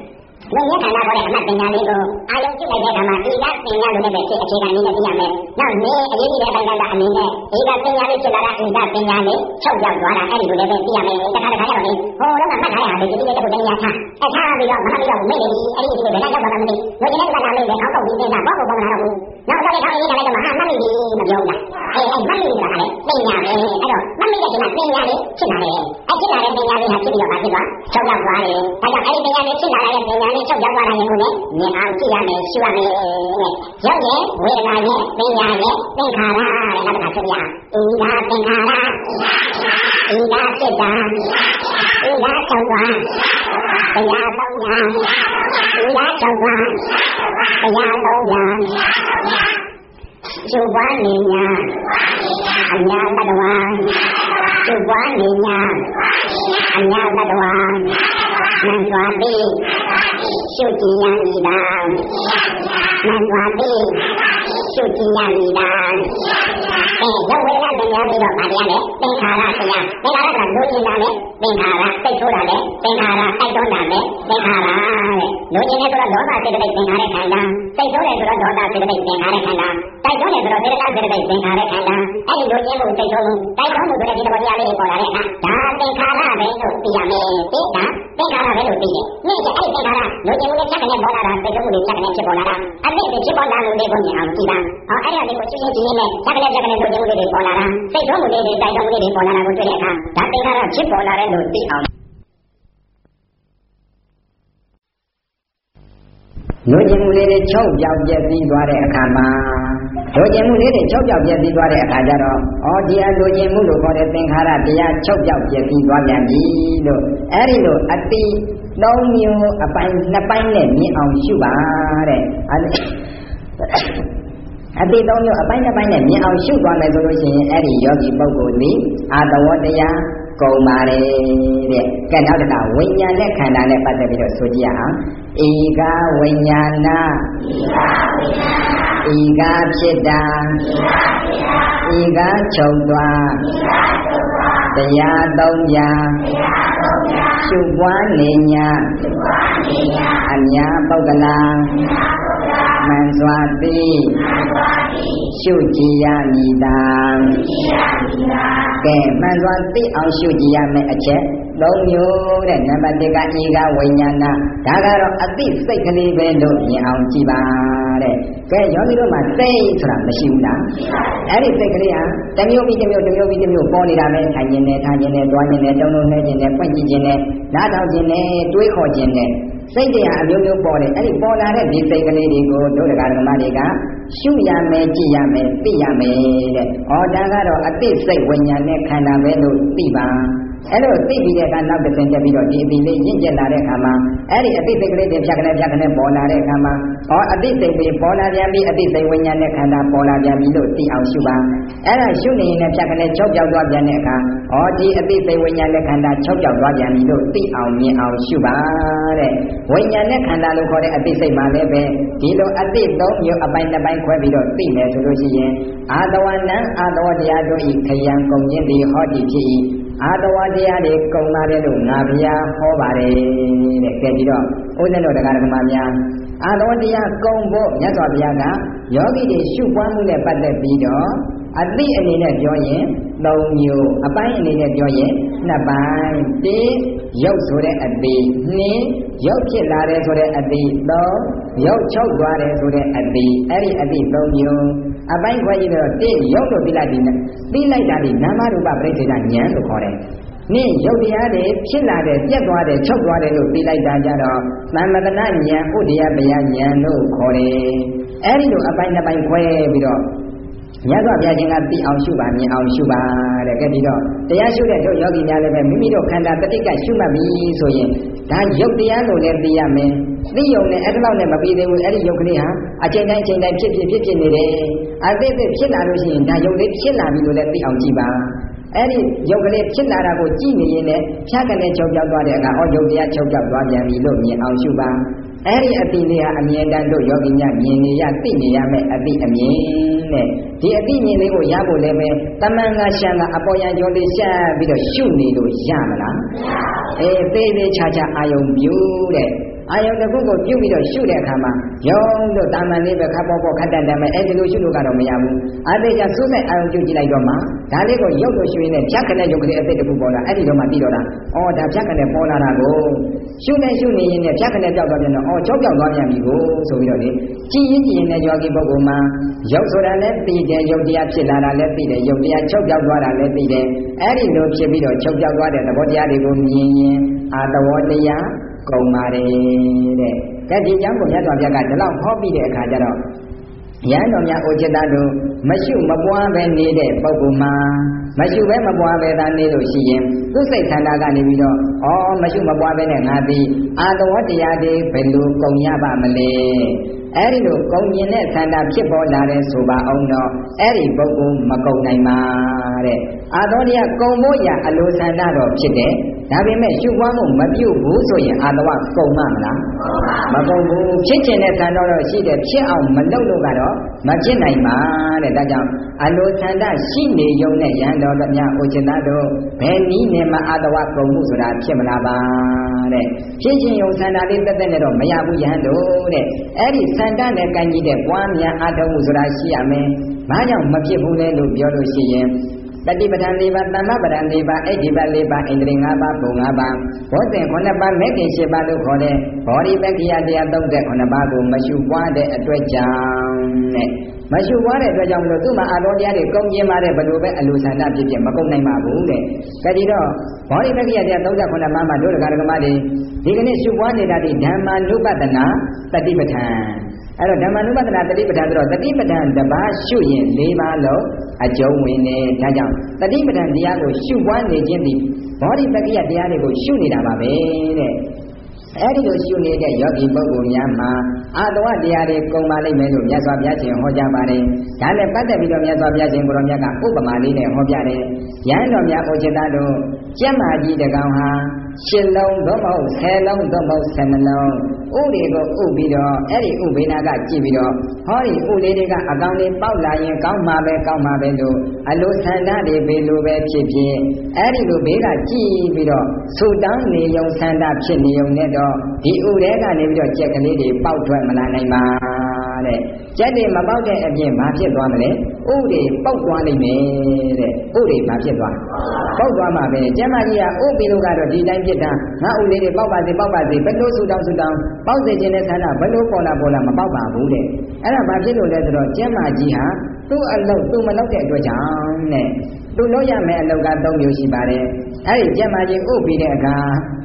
လူရခန္ဓာပေါ်တဲ့အမှတ်ပညာလေးကိုအာယုံပြုလိုက်တဲ့အခါမှာဒီကပညာလိုလည်းပဲဖြစ်အခြေခံနည်းနဲ့သိရမယ်။နောက်နေအရေးကြီးတဲ့အပိုင်းကအအနေနဲ့ဒီကပညာလေးဖြစ်လာတာဒီကပညာလေးချုပ်ရောက်သွားတာအဲ့ဒီလိုလည်းပဲသိရမယ်။တစ်ခါရောက်နေဟိုတော့မှတ်ထားရတာဒီတစ်ခုတည်းရထား။ထားပြီးတော့မထားပြီးတော့မေ့နေပြီအဲ့ဒီဒီလိုပဲရောက်သွားတာမသိဘူး။လူကျင်တဲ့ကလေးပဲအောက်တော့ဒီပညာဘောပေါ်ပေါ်လာတော့ဘူး။နောက်တော့လည်းခေါင်းရင်းလိုက်တော့မှမှတ်မိပြီမပြောဘူးလား။မှတ်မိပြီဆိုတာကလည်းပညာပဲ။အဲ့တော့မှတ်မိတဲ့ဒီမှာပညာလေးဖြစ်လာတယ်။အဲ့ဖြစ်လာတဲ့ပညာလေးဟာဖြစ်ပြီးတော့ဖြစ်သွားချုပ်ရောက်သွားတယ်။ဒါကြောင့်အဲ့ဒီပညာလေးဖြစ်လာတဲ့ပညာလေးချုပ်ရောက်သွားတာရင်ကိုလည်းမြင်အောင်ကြည့်ရမယ်ရှုရမယ်။ရုပ်ရဲ့ဝေဒနာရဲ့ပညာရဲ့သင်္ခါရတဲ့နောက်တစ်ခါဆက်ပြ။ဤသာသင်္ခါရဤသာစိတ်ဓာတ်ဤသာချုပ်သွားတရားသုံးညာဤသာချုပ်သွားတရားသုံးညာရှုပွားနေညာအညာတတဝါရှုပွားနေညာအညာတတဝါနံစွာတိရှုကြည်ရမည်သာနံစွာတိရှုကြည်ရမည်သာရုပ်ဝေဒနာတရားပြီးတော့ဗာပြရတယ်သင်္ခါရတရားသင်္ခါရကလူကျင်တာလေသင်္ခါရစိတ်ဆိုးတာလေသင်္ခါရတိုက်တွန်းတာလေသင်္ခါရတဲ့လူကျင်တဲ့ဆိုတော့ဒေါသစေတသိက်သင်္ခါရခန္ဓာစိတ်ဆိုးတယ်ဆိုတော့ဒေါသစေတသိက်သင်္ခါရခန္ဓာတိုက်တွန်းတယ်ဆိုတော့စေတနာစေတသိက်သင်္ခါရခန္ဓာအဲ့ဒီလူကျင်မှုစိတ်ဆိုးမှုတိုက်တွန်းမှုဆိုတဲ့ဒီတော်တရားလေးပေါ်လာတဲ့အခါဒါသင်္ခါရပဲလို့သိရမယ်သိတာသင်္ခါရပဲလို့သိတယ်နေ့ကျအဲ့ဒီသင်္ခါရလူကျင်မှုနဲ့ချက်ကနေပေါ်လာတာစိတ်ဆိုးမှုတွေချက်ကနေဖြစ်ပေါ်လာတာအတိတ်ဖြစ်ပေါ်လာမှုတွေကိုမြင်အောင်ကြည့်တာအဲ့ဒီအလေးကိုရှင်းရှင်းကြည့်နေချက်ကနေလူကျင်မှုတွေပေါ်လာတာစိတ်ဆိုးမှုတွေတိုက်တွန်းမှုတွေပေါ်လာတာကိုတွေ့တဲ့အခါဒါသင်္ခါရဖြစ်ပေါ်လာတဲ့လို့သိအောင်လူကျင်မှုလေးတွေချုပ်ပြောက်ပြည့်စည်သွားတဲ့အခါမှာလူကျင်မှုလေးတွေချုပ်ပြောက်ပြည့်စည်သွားတဲ့အခါကျတော့ဒီအလူကျင်မှုလို့ခေါ်တဲ့သင်္ခါရတရားချုပ်ပြောက်ပြည့်စည်သွားပြန်ပြီလို့အဲ့ဒီလိုအတိသုံးမျိုးအပိုင်းနှစ်ပိုင်းနဲ့မြင်အောင်ရှုပါတဲ့အတိသုံးမျိုးအပိုင်းနှစ်ပိုင်းနဲ့မြင်အောင်ရှုသွားမယ်ဆိုလို့ရှိရင်အဲ့ဒီယောဂီပုဂ္ဂိုလ်သည်အာတဝတ္တရားကုန်ပါတယ်တဲ့ကဲနောက်တစ်ခါဝိညာဉ်နဲ့ခန္ဓာနဲ့ပတ်သက်ပြီးတော့ဆိုကြည့်ရအောင်ဧကဝိညာဏဧကဖြစ်တာဧကချုပ်သွားတရားသုံးရာရှုပွားနေညာအညာပုဂ္ဂလာမှန်စွာသိရှုကြည်ရမည်သာကဲမှန်စွာသိအောင်ရှုကြည်ရမယ်အချက်သုံးမျိုးတဲ့နံပါတ်1ကဧကဝိညာဏဒါကတော့အသိစိတ်ကလေးပဲလို့မြင်အောင်ကြည့်ပါတဲ့ကဲယောဂီတို့မှာစိတ်ဆိုတာမရှိဘူးလားအဲ့ဒီစိတ်ကလေးဟာတစ်မျိုးပြီးတစ်မျိုးတစ်မျိုးပြီးတစ်မျိုးပေါ်နေတာပဲထိုင်ခြင်းနဲ့ထားခြင်းနဲ့တွားခြင်းနဲ့တုံးလုံးနှဲခြင်းနဲ့ဖွင့်ကြည့်ခြင်းနဲ့နားထောင်ခြင်းနဲ့တွေးခေါ်ခြင်းနဲ့စိတ်တရားအမျိုးမျိုးပေါ်တယ်အဲ့ဒီပေါ်လာတဲ့ဒီစိတ်ကလေးတွေကိုတို့တရားဓမ္မတွေကရှုရမယ်ကြည့်ရမယ်သိရမယ်တဲ့ဒါကတော့အသိစိတ်ဝိညာဉ်နဲ့ခန္ဓာပဲလို့သိပါအဲ့လိုသိပြီးတဲ့အခါနောက်တစ်ဆင့်တက်ပြီးတော့ဒီအသိလေးရင့်ကျက်လာတဲ့အခါမှာအဲ့ဒီအသိစိတ်ကလေးတွေဖြတ်ကနေပေါ်လာတဲ့အခါမှာအသိစိတ်တွေပေါ်လာပြန်ပြီးအသိစိတ်ဝိညာဉ်နဲ့ခန္ဓာပေါ်လာပြန်ပြီးလို့သိအောင်ရှုပါအဲ့ဒါရှုနေရင်လည်းဖြတ်ကနေချုပ်ပြောက်သွားပြန်တဲ့အခါဒီအသိစိတ်ဝိညာဉ်နဲ့ခန္ဓာချုပ်ပြောက်သွားပြန်ပြီလို့သိအောင်မြင်အောင်ရှုပါတဲ့ဝိညာဉ်နဲ့ခန္ဓာလို့ခေါ်တဲ့အသိစိတ်မှလည်းပဲဒီလိုအသိသုံးမျိုးအပိုင်းတစ်ပိုင်းခွဲပြီးတော့သိမယ်ဆိုလို့ရှိရင်အာတဝနံအာတဝတရားတို့ဤခယံကုန်ခြင်းသည်ဟောတိဖြစ်၏အာတဝတရားတွေကုန်ပါတယ်လို့ငါဘုရားဟောပါတယ်တဲ့ကဲပြီးတော့ဦးဇင်းတို့တရားဓမ္မများအာတဝတရားကုန်ဖို့မြတ်စွာဘုရားကယောဂီတွေရှုပွားမှုနဲ့ပတ်သက်ပြီးတော့အသိအနေနဲ့ပြောရင်၃မျိုးအပိုင်းအနေနဲ့ပြောရင်2ပိုင်း1ရုပ်ဆိုတဲ့အသိ2ရုပ်ဖြစ်လာတယ်ဆိုတဲ့အသိ3ရုပ်ချုပ်သွားတယ်ဆိုတဲ့အသိအဲ့ဒီအသိ၃မျိုးအပိုင်းခွဲပြီးတော့1ရုပ်လို့ပြီးလိုက်ပြီပြီးလိုက်တာဒီနာမရူပပရိစ္ဆေဒဉာဏ်လို့ခေါ်တယ်။ရုပ်တရားတွေဖြစ်လာတယ်ပြတ်သွားတယ်ချုပ်သွားတယ်လို့ပြီးလိုက်တာကြတော့သမ္မတနာဉာဏ်ဥဒယပယဉာဏ်လို့ခေါ်တယ်။အဲ့ဒီလိုအပိုင်းတစ်ပိုင်းခွဲပြီးတော့မြတ်စွာဘုရားရှင်ကသိအောင်ရှုပါမြင်အောင်ရှုပါတဲ့ကဲပြီးတော့တရားရှုတဲ့တို့ယောဂီများလည်းပဲမိမိတို့ခန္ဓာတတိကရှုမှတ်ပြီဆိုရင်ဒါရုပ်တရားလို့လည်းသိရမယ်သိယုံနဲ့အဲ့ဒီလောက်နဲ့မပြီးသေးဘူးအဲ့ဒီရုပ်ကလေးဟာအချိန်တိုင်းဖြစ်နေတယ်အသေးသေးဖြစ်လာလို့ရှိရင်ဒါရုပ်လေးဖြစ်လာပြီလို့လည်းသိအောင်ကြည့်ပါအဲ့ဒီရုပ်ကလေးဖြစ်လာတာကိုကြည့်နေရင်လည်းဖြတ်ကနေချုပ်ပြောက်သွားတဲ့အခါရုပ်တရားချုပ်ပြောက်သွားပြန်ပြီလို့မြင်အောင်ရှုပါအဲ့ဒီအတိလေးဟာအမြင်တန်တို့ယောဂီများမြင်နေရသိနေရမယ်အတိအမြင်နဲ့ဒီအတိမြင်လေးကိုရဖို့လည်းပဲတမန်ကရှံကအပေါ်ရန်ကျော်လေးရှံပြီးတော့ရှုနေလို့ရမလားသေးသေးချာချာအာယုံပြုတဲ့အာယုံတစ်ခုကိုပြုတ်ပြီးတော့ရှုတဲ့အခါမှာယုံလို့တာမန်လေးပဲခပ်ပေါ်ပေါ်ခတ်တန်တန်ပဲအဲ့ဒီလိုရှုလို့ကတော့မရဘူးအသေးချာစိုးစိုက်အာယုံပြုတ်ကြည့်လိုက်တော့မှဒါလေးကိုရုပ်လို့ရှုရင်းနဲ့ဖြတ်ခနဲ့ရုပ်ကလေးအသေးတစ်ခုပေါ်လာအဲ့ဒီတော့မှပြီးတော့တာဩဒါဖြတ်ခနဲ့ပေါ်လာတာကိုရှုနေရင်းနဲ့ဖြတ်ခနဲ့ပြောက်သွားပြန်တော့ဩချောက်ပြောက်သွားပြန်ပြီကိုဆိုပြီးတော့လေကြည်ရင်နဲ့ယောဂီပုဂ္ဂိုလ်မှာရုပ်ဆိုတာလည်းသိတယ်ရုပ်တရားဖြစ်လာတာလည်းသိတယ်ရုပ်တရားချုပ်ပြောက်သွားတာလည်းသိတယ်အဲ့ဒီလိုဖြစ်ပြီးတော့ချုပ်ပြောက်သွားတဲ့သဘောတရားတွေကိုမြင်ရင်အာသဝတရားကုန်ပါတယ်တဲ့။ကဲဒီကြောင့်ကိုမြတ်စွာဘုရားကဒီလောက်ဟောပြီးတဲ့အခါကျတော့ရဟန်းတော်များအိုจิตတို့မရှုမပွားပဲနေတဲ့ပုဂ္ဂိုလ်မှာမရှုပဲမပွားပဲသာနေလို့ရှိရင်သူ့စိတ်ခန္ဓာကနေပြီးတော့မရှုမပွားပဲနဲ့ငါသည်အာသဝတရားတွေဘယ်လိုကုန်ရပါမလဲအဲ့ဒီလိုကုန်ကျင်တဲ့ဆန္ဒဖြစ်ပေါ်လာတဲ့ဆိုပါအောင်တော့အဲ့ဒီပုဂ္ဂိုလ်မကုန်နိုင်ပါတဲ့အာသောတရားကုန်ဖို့ရအလိုဆန္ဒတော့ဖြစ်တယ်ဒါပေမဲ့ရှုပွားမှုမပြုတ်ဘူးဆိုရင်အာသဝကုန်မှာမလားမကုန်ဘူးဖြစ်ကျင်တဲ့ဆန္ဒတော့ရှိတယ်ဖြစ်အောင်မလုပ်လို့ကတော့မဖြစ်နိုင်ပါတဲ့ဒါကြောင့်အလိုဆန္ဒရှိနေုံနဲ့ရဟန်းတော်များအိုจิตတို့ဘယ်နည်းနဲ့မှအာသဝကုန်မှုဆိုတာဖြစ်မလားပါတဲ့ဖြစ်ခြင်းယုံဆန္ဒလေးတက်တက်နဲ့တော့မရဘူးရဟန်းတို့တဲ့အဲ့ဒီဆန္ဒနဲ့ကံကြီးတဲ့ပွားများအားထုတ်မှုဆိုတာရှိရမယ်။ဘာကြောင့်မဖြစ်ဘူးလဲလို့ပြောလို့ရှိရင်တတိပဋ္ဌာန်၄ပါးသမ္မပဋ္ဌာန်၄ပါးအိဋ္ဌိပတ်၄ပါးဣန္ဒြေ၅ပါးဘုံ၅ပါးဘောဇဉ်9ပါးမဲ့ခင်7ပါးလို့ခေါ်တဲ့ဘောဓိပက္ခိယတရား39ပါးကိုမရှုပွားတဲ့အတွက်ကြောင့်နဲ့မရှုပွားတဲ့အတွက်ကြောင့်လို့သူ့မှာအာတော်တရားတွေကုန်ကျင်ပါတယ်ဘယ်လိုပဲအလိုဆန္ဒဖြစ်ဖြစ်မကုန်နိုင်ပါဘူးတဲ့။ဒါကြည့်တော့ဘောဓိပက္ခိယတရား39ပါးမှာတို့တရားဓမ္မတွေဒီကနေ့ရှုပွားနေတာဒီဓမ္မာနုပဒနာတတိပဋ္ဌာန်အဲ့တော့ဓမ္မနုပဒနာတတိပဋ္ဌာန်ဆိုတော့တတိပဋ္ဌာန်တစ်ပါးရှုရင်၄ပါးလုံးအကျုံးဝင်နေဒါကြောင့်တတိပဋ္ဌာန်တရားကိုရှုပွားနေခြင်းသည်ဘောဓိပက္ခိယတရားတွေကိုရှုနေတာပါပဲတဲ့အဲ့ဒီလိုရှုနေတဲ့ယောဂီပုဂ္ဂိုလ်များမှာအာတဝတရားတွေကုန်ပါလိမ့်မယ်လို့မြတ်စွာဘုရားရှင်ဟောကြားပါတယ်။ဒါနဲ့ပတ်သက်ပြီးတော့မြတ်စွာဘုရားရှင်ကိုရောမြတ်ကဥပမာလေးနဲ့ဟောပြတယ်။ရဟန်းတော်များအိုจิตတို့ကျက်မာကြီးတကောင်ဟာ10လုံးသို့မဟုတ်10လုံးသို့မဟုတ်12လုံးဥတွေကိုဥပြီးတော့အဲ့ဒီဥဘေနာကကြည့်ပြီးတော့ဟောဒီဥလေးတွေကအကောင်လေးပေါက်လာရင်ကောင်းမှာပဲလို့အလိုဆန္ဒတွေဘယ်လိုပဲဖြစ်ဖြစ်အဲ့ဒီလိုဘေးကကြည့်ပြီးတော့ဆူတောင်းနေုံဆန္ဒဖြစ်နေုံနဲ့တော့ဒီဥတွေကနေပြီးတော့ကြက်ကလေးတွေပေါက်ထွက်မလာနိုင်ပါတဲ့ကြက်တွေမပေါက်တဲ့အပြင်ဘာဖြစ်သွားမလဲဥတွေပေါက်သွားလိမ့်မယ်တဲ့ဥတွေဘာဖြစ်သွားပေါက်သွားမှာပဲကျမကြီးကဥပြီးလို့ကတော့ဒီတိုင်းဖြစ်တာငါဥလေးတွေပေါက်ပါစေဘယ်လိုဆူတောင်းပေါက်စေခြင်းနဲ့ဆန္ဒဘယ်လိုပေါ်လာမပေါက်ပါဘူးတဲ့အဲ့ဒါဘာဖြစ်လို့လဲဆိုတော့ကျမကြီးဟာသူ့အလုပ်သူမလုပ်တဲ့အတွက်ကြောင့်တဲ့သူလုပ်ရမယ့်အလုပ်က3မျိုးရှိပါတယ်အဲ့ဒီကျမကြီးဥပြီးတဲ့အခါ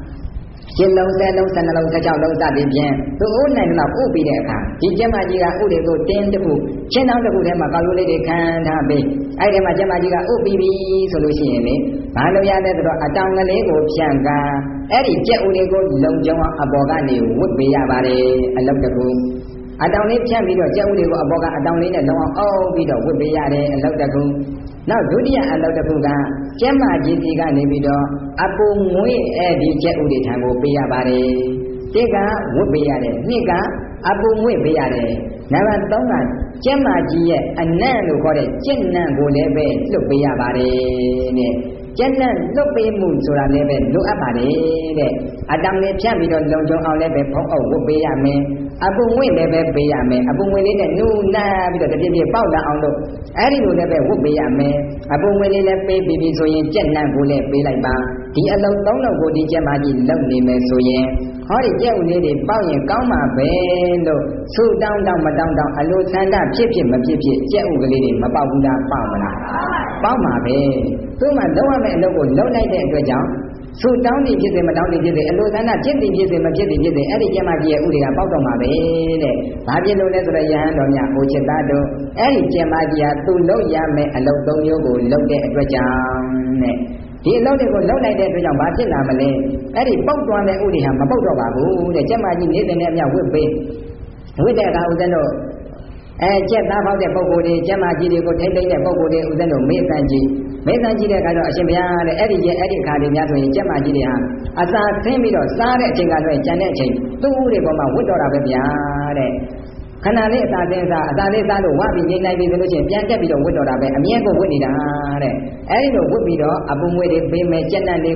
10လုံး10လုံး12လုံး16လုံးစသည်ဖြင့်သူဥနိုင်တော့ဥပြီးတဲ့အခါဒီကျမကြီးကဥတွေကိုတင်းတခုချင်းတောင်းတခုထဲမှာကောက်ရိုးလေးတွေခံထားပြီးအဲ့ဒီမှာကျမကြီးကဥပြီးပြီဆိုလို့ရှိရင်လေဘာလို့ရလဲဆိုတော့အတောင်ကလေးကိုဖြန့်ကားအဲ့ဒီကြက်ဥလေးကိုလုံကျုံအောင်အပေါ်ကနေဝတ်ပေးရပါတယ်အလုပ်တခုအတောင်လေးဖြန့်ပြီးတော့ကြက်ဥလေးကိုအပေါ်ကအတောင်လေးနဲ့လုံအောင်အောက်ပြီးတော့ဝတ်ပေးရတယ်အလုပ်တခုနောက်ဒုတိယအလုပ်တစ်ခုကကျက်မကြီးစီကနေပြီးတော့အပူငွေအဲ့ဒီကျက်ဥတွေထံကိုပေးရပါတယ်။တစ်ကဝတ်ပေးရတယ်။နှစ်ကအပူငွေပေးရတယ်။နံပါတ်3ကကျက်မကြီးရဲ့အနံ့လို့ခေါ်တဲ့ကျက်နံ့ကိုလည်းပဲလွတ်ပေးရပါတယ်တဲ့။ကျက်နံ့လွတ်ပေးမှုဆိုတာလည်းပဲလိုအပ်ပါတယ်တဲ့အတောင်လေးဖြန့်ပြီးတော့လုံခြုံအောင်လည်းပဲဖုံးအုပ်ဝတ်ပေးရမယ်။အပူငွေလည်းပဲပေးရမယ်။အပူငွေလေးနဲ့နူနာပြီးတော့တပြည့်ပြည့်ပေါက်လာအောင်လို့အဲ့ဒီလိုလည်းပဲဝတ်ပေးရမယ်အပုံငွေလေးလည်းပေးပြီးပြီဆိုရင်ကြက်နံကိုလည်းပေးလိုက်ပါဒီအလုံး3လုံးကိုဒီကျက်မကြီးလုပ်နေမယ်ဆိုရင်ဟောဒီကြက်ဥလေးတွေပေါက်ရင်ကောင်းမှာပဲလို့ဆူတောင်းမတောင်းအလိုဆန္ဒဖြစ်မဖြစ်ကြက်ဥကလေးတွေမပေါက်ဘူးလားပေါက်မလားပေါက်မှာပဲသူ့မှာလုံးဝမဲ့အလုပ်ကိုလုပ်လိုက်တဲ့အတွက်ကြောင့်ဆူတောင်းနေဖြစ်စေမတောင်းနေဖြစ်စေအလိုဆန္ဒဖြစ်နေဖြစ်စေမဖြစ်နေဖြစ်စေအဲ့ဒီကျမကြီးရဲ့ဥတွေကပေါက်တော့မှာပဲတဲ့။ဘာဖြစ်လို့လဲဆိုတော့ယဟန်တော်များဟိုจิตတို့အဲ့ဒီကျမကြီးဟာသူလုပ်ရမယ့်အလုပ်3မျိုးကိုလုပ်တဲ့အတွက်ကြောင့်တဲ့ဒီအလုပ်တွေကိုလုပ်လိုက်တဲ့အတွက်ကြောင့်ဘာဖြစ်လာမလဲအဲ့ဒီပေါက်သွားတဲ့ဥတွေဟာမပေါက်တော့ပါဘူးတဲ့ကျမကြီးနေတဲ့နဲ့အမြဝတ်ပေးဝတ်တဲ့အခါဦးဇင်းတို့ကျက်သားပေါက်တဲ့ပုဂ္ဂိုလ်တွေကျမကြီးတွေကိုထိမ့်သိမ့်တဲ့ပုဂ္ဂိုလ်တွေဦးဇင်းတို့မေ့ဆန်းကြည့်တဲ့အခါတော့အရှင်ဘုရားတဲ့အဲ့ဒီအခါတွေများဆိုရင်ကျက်မကြီးတွေဟာအစာဆင်းပြီးတော့စားတဲ့အချိန်ကလွှဲကျန်တဲ့အချိန်သူ့ဥတွေပေါ်မှာဝတ်တော့တာပဲဗျာတဲ့ခဏလေးအစာလေးစားလို့ဝါပြီးငိမ့်နိုင်ပြီဆိုလို့ရှိရင်ပြန်တက်ပြီးတော့ဝတ်တော့တာပဲအမြဲကိုဝတ်နေတာတဲ့အဲဒီလိုဝတ်ပြီးတော့အပူငွေတွေပေးမယ်ကျက်နံတွေကို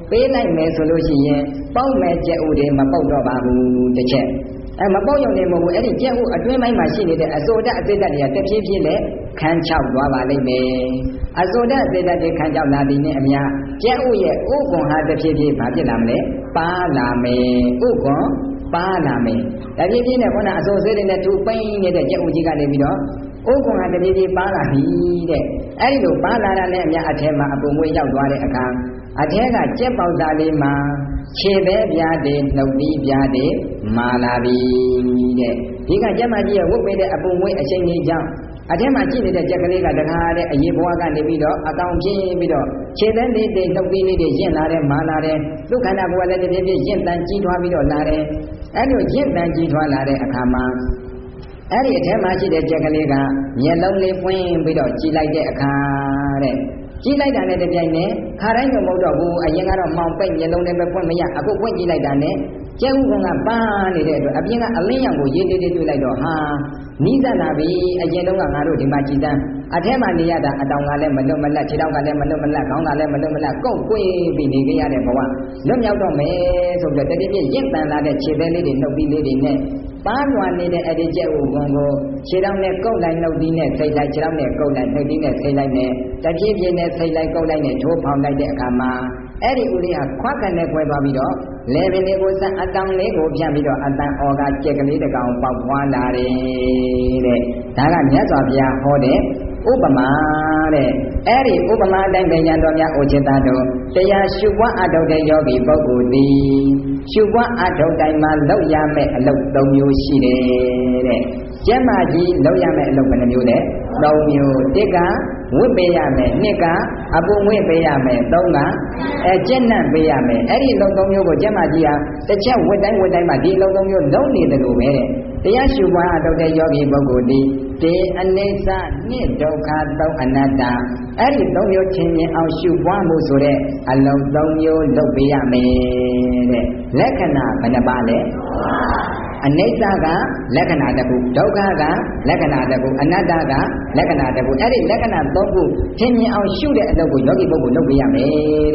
ပေးလိုက်မယ်ဆိုလို့ရှိရင်ပေါက်မဲ့ကြက်ဥတွေမပေါက်တော့ပါဘူးတစ်ချက်မပေါက်ရုံနဲ့မဟုတ်ဘူးအဲ့ဒီကြက်ဥအတွင်းပိုင်းမှာရှိနေတဲ့အစိုးဓာတ်အစိတ်ဓာတ်တွေကတဖြည်းဖြည်းနဲ့ခန်းချောက်သွားပါလိမ့်မယ်အစိုးဓာတ်အစိတ်ဓာတ်တွေခန်းချောက်လာပြီးနဲ့အများကြက်ဥရဲ့ဥကွန်ဟာတဖြည်းဖြည်းဘာဖြစ်လာမလဲပါလာမယ်ဥကွန်ပါလာမယ်တဖြည်းဖြည်းနဲ့ခုနအစိုးဆေးတွေနဲ့ထူပိန်းနေတဲ့ကြက်ဥကြီးကနေပြီးတော့ဥကွန်ဟာတဖြည်းဖြည်းပါလာပြီတဲ့အဲ့ဒီလိုပါလာတာနဲ့အများအထက်မှာအပုံမွေးရောက်သွားတဲ့အခါအထက်ကကြက်ပေါက်သားလေးမှာခြေပဲပြားတွေနှုတ်ပြီးပြားတွေမာလာပြီတဲ့ဒီကကြက်မကြီးရဲ့ဝုတ်ပေးတဲ့အပုံမွေးအချိန်ကြီးကြောင့်အထက်မှာကြည့်နေတဲ့ကြက်ကလေးကတခါတဲ့အရေးဘွားကနေပြီးတော့အကောင်ပြင်းပြီးတော့ခြေပဲလေးတွေနှုတ်ပြီးလေးတွေရင့်လာတယ်မာလာတယ်သူခန္ဓာကိုယ်ကလည်းတဖြည်းဖြည်းရင့်တန်ကြီးထွားပြီးတော့လာတယ်အဲ့လိုရင့်တန်ကြီးထွားလာတဲ့အခါမှာအဲ့ဒီအထက်မှာရှိတဲ့ကြက်ကလေးကမျက်လုံးလေးပွင့်ပြီးတော့ကြည်လိုက်တဲ့အခါတဲ့ကြည့်လိုက်တာနဲ့တပြိုင်နက်ခါတိုင်းကမဟုတ်တော့ဘူးအရင်ကတော့မောင်ပိတ်မျက်လုံးနဲ့ပဲပွင့်မရအခုပွင့်ကြည့်လိုက်တာနဲ့ကျဲဥကောင်ကပန်းနေတဲ့အတွက်အပြင်ကအလင်းရောင်ကိုရေးလေးလေးတွေ့လိုက်တော့ဟာနီးစပ်လာပြီအရင်တုန်းကငါတို့ဒီမှာကြည်တန်းအထက်မှာနေရတာအတောင်ကလည်းမလွတ်မလပ်ခြေထောက်ကလည်းမလွတ်မလပ်ခေါင်းကလည်းမလွတ်မလပ်ကုတ်ကွေးပြီးနေကြရတဲ့ဘဝလွတ်မြောက်တော့မယ်ဆိုပြီးတတိပြည့်ရင့်တန်လာတဲ့ခြေသေးလေးတွေနှုတ်ပြီးလေးတွေနဲ့ပါးလွှာနေတဲ့အဲ့ဒီကျဲဥကောင်ကိုခြေထောက်နဲ့ကုတ်လိုက်နှုတ်ပြီးနဲ့ဆိတ်လိုက်ခြေထောက်နဲ့ကုတ်လိုက်နှုတ်ပြီးနဲ့ဆိတ်လိုက်နဲ့တပြည့်ပြည့်နဲ့ဆိတ်လိုက်ကုတ်လိုက်နဲ့ထိုးဖောင်လိုက်တဲ့အခါမှာအဲ့ဒီဥလေးဟာခွားကန်နဲ့ကွဲသွားပြီးတော့လေပင်လေးကိုစအတောင်လေးကိုဖြန့်ပြီးတော့အတန်ဩကကြက်ကလေးတစ်ကောင်ပေါက်သွားလာတယ်တဲ့ဒါကမြတ်စွာဘုရားဟောတဲ့ဥပမာတဲ့အဲ့ဒီဥပမာအတိုင်းပဲဉာဏ်တော်များဩจิตတို့တရားရှုပွားအထုတ်တဲ့ယောဂီပုဂ္ဂိုလ်သည်ရှုပွားအထုတ်တိုင်းမှာလောက်ရမယ့်အလုပ်၃မျိုးရှိတယ်တဲ့ကျမ်းမာကြီးလောက်ရမယ့်အလုပ်ဘယ်နှမျိုးလဲ၃မျိုးတစ်ကဝိပေရမယ်နှစ်ကအပူငွေ့ပေးရမယ်သုံးကကျင့်နှံ့ပေးရမယ်အဲ့ဒီလုံ၃မျိုးကိုကျမ်းမာကြီးဟာတစ်ချက်ဝတ်တိုင်းမှာဒီလုံ၃မျိုးလုံးနေတယ်လို့ပဲတဲ့တရားရှုပွားအထုတ်တဲ့ယောဂီပုဂ္ဂိုလ်ဒီတေအနိစ္စနှစ်ဒုက္ခသုံးအနတ္တအဲ့ဒီ၃မျိုးထင်မြင်အောင်ရှုပွားမှုဆိုတဲ့အလုံး၃မျိုးလုပ်ပေးရမယ်တဲ့လက္ခဏာဘယ်နှပါလဲအနိစ္စကလက္ခဏာတစ်ခုဒုက္ခကလက္ခဏာတစ်ခုအနတ္တကလက္ခဏာတစ်ခုအဲ့ဒီလက္ခဏာ၃ခုထင်မြင်အောင်ရှုတဲ့အလုပ်ကိုယောဂီပုဂ္ဂိုလ်လုပ်ပေးရမယ်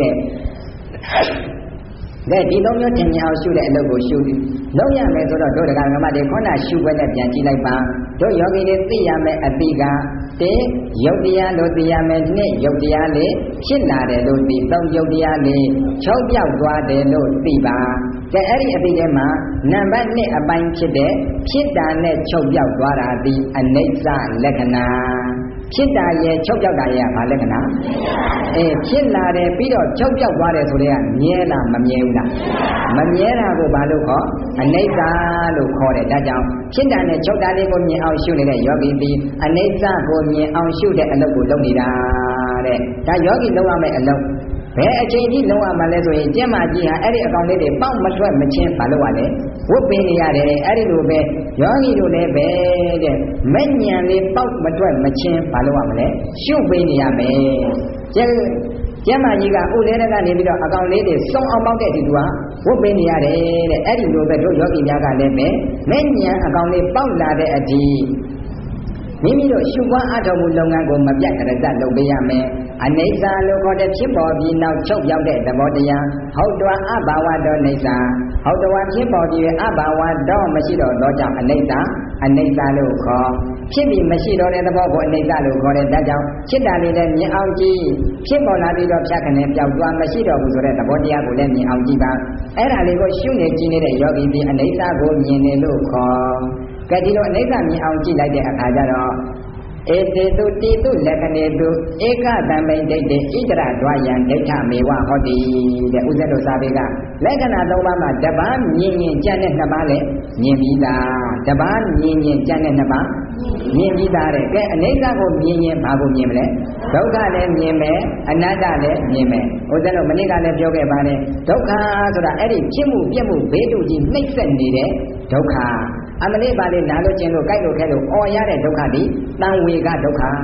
တဲ့ဒီ၃မျိုးထင်မြင်အောင်ရှုတဲ့အလုပ်ကိုရှုလုပ်ရမယ်ဆိုတော့တို့တရားဓမ္မတွေခေါင်းရှုပွဲနဲ့ပြန်ကြည့်လိုက်ပါတို့ယောဂီတွေသိရမယ်အတိကတေယုတ်တရားလို့သိရမယ်နှစ်ယုတ်တရားလေးဖြစ်လာတယ်လို့သိသုံးယုတ်တရားလေးချုပ်ပြောက်သွားတယ်လို့သိပါကဲအဲ့ဒီအတိထဲမှာနံပါတ်1အပိုင်းဖြစ်တဲ့ဖြစ်တာနဲ့ချုပ်ပြောက်သွားတာဒီအနိစ္စလက္ခဏာဖြစ်တာရဲ့ချုပ်ပြောက်တာရဲ့ဘာလက္ခဏာဖြစ်လာတယ်ပြီးတော့ချုပ်ပြောက်သွားတယ်ဆိုတဲ့ကမြဲလားမမြဲဘူးလားမမြဲတာကိုဘာလို့ခေါ်အနိစ္စလို့ခေါ်တယ်ဒါကြောင့်ဖြစ်တာနဲ့ချုပ်တာလေးကိုမြင်အောင်ရှုနေတဲ့ယောဂီဒီအနိစ္စကိုမြင်အောင်ရှုတဲ့အလုပ်ကိုလုပ်နေတာတဲ့ဒါယောဂီလုပ်ရမယ့်အလုပ်ဘယ်အချိန်ကြီးလုံးဝမှလဲဆိုရင်ကျင့်မာကြီးဟာအဲ့ဒီအကောင်လေးတွေပေါက်မထွက်မချင်းမလုပ်ရလဲဝတ်ပင်နေရတယ်အဲ့ဒီလိုပဲယောဂီတို့လည်းပဲတဲ့မဲ့ညံလေးပေါက်မထွက်မချင်းမလုပ်ရမလဲရှုပ်ပင်နေရမယ်ကျင့်မာကြီးကဥလဲတဲ့ကနေပြီးတော့အကောင်လေးတွေစုံအောင်ပေါက်တဲ့ဒီသူကဝတ်ပင်နေရတယ်တဲ့အဲ့ဒီလိုပဲတို့ယောဂီများကလည်းပဲမဲ့ညံအကောင်လေးပေါက်လာတဲ့အထိမိမိတို့ရှုပွားအထောက်မှုလုပ်ငန်းကိုမပြတ်ကြရလုပ်ပေးရမယ်အနိစ္စလို့ခေါ်တဲ့ဖြစ်ပေါ်ပြီးနောက်ချုပ်ပြောက်တဲ့သဘောတရားဟုတ်တော်အဘာဝတော်နိစ္စဟုတ်တော်ဖြစ်ပေါ်ပြီးအဘာဝတော်မရှိတော့သောကြောင့်အနိစ္စလို့ခေါ်ဖြစ်ပြီးမရှိတော့တဲ့သဘောကိုအနိစ္စလို့ခေါ်တဲ့ဒါကြောင့်ဖြစ်တာလေးလည်းမြင်အောင်ကြည့်ဖြစ်ပေါ်လာပြီးတော့ဖြတ်ခနဲ့ပျောက်သွားမရှိတော့ဘူးဆိုတဲ့သဘောတရားကိုလည်းမြင်အောင်ကြည့်ပါအဲ့ဒါလေးကိုရှုနေကြည့်နေတဲ့ယောဂီဒီအနိစ္စကိုမြင်နေလို့ခေါ်ကဲဒီလိုအနိစ္စမြင်အောင်ကြည့်လိုက်တဲ့အခါကျတော့ဧတေတုတိတုလက္ခဏေတုဧကသံမိန်ဒိဋ္ဌိဣတရဒွါယံဒိဋ္ဌမေဝဟောတိတဲ့ဥစ္စာတို့စာပေကလက္ခဏာ၃ပါးမှာတပားမြင်ရင်ကြံ့တဲ့2ပါးလည်းမြင်ပြီးသားတပားမြင်ရင်ကြံ့တဲ့2ပါးမြင်ပြီးသားတဲ့ကဲအနိစ္စကိုမြင်ရင်ဘာကိုမြင်မလဲဒုက္ခလည်းမြင်မယ်အနတ္တလည်းမြင်မယ်ဥစ္စာတို့မနေ့ကလည်းပြောခဲ့ပါတယ်ဒုက္ခဆိုတာအဲ့ဒီဖြစ်မှုပြက်မှုဘေးတူကြီးနှိမ့်ဆက်နေတဲ့ဒုက္ခအမလေးပါလေနားလို့ကျင်လို့ကြိုက်လို့ခဲလို့အော်ရတဲ့ဒုက္ခဒီတံဝေကဒုက္ခ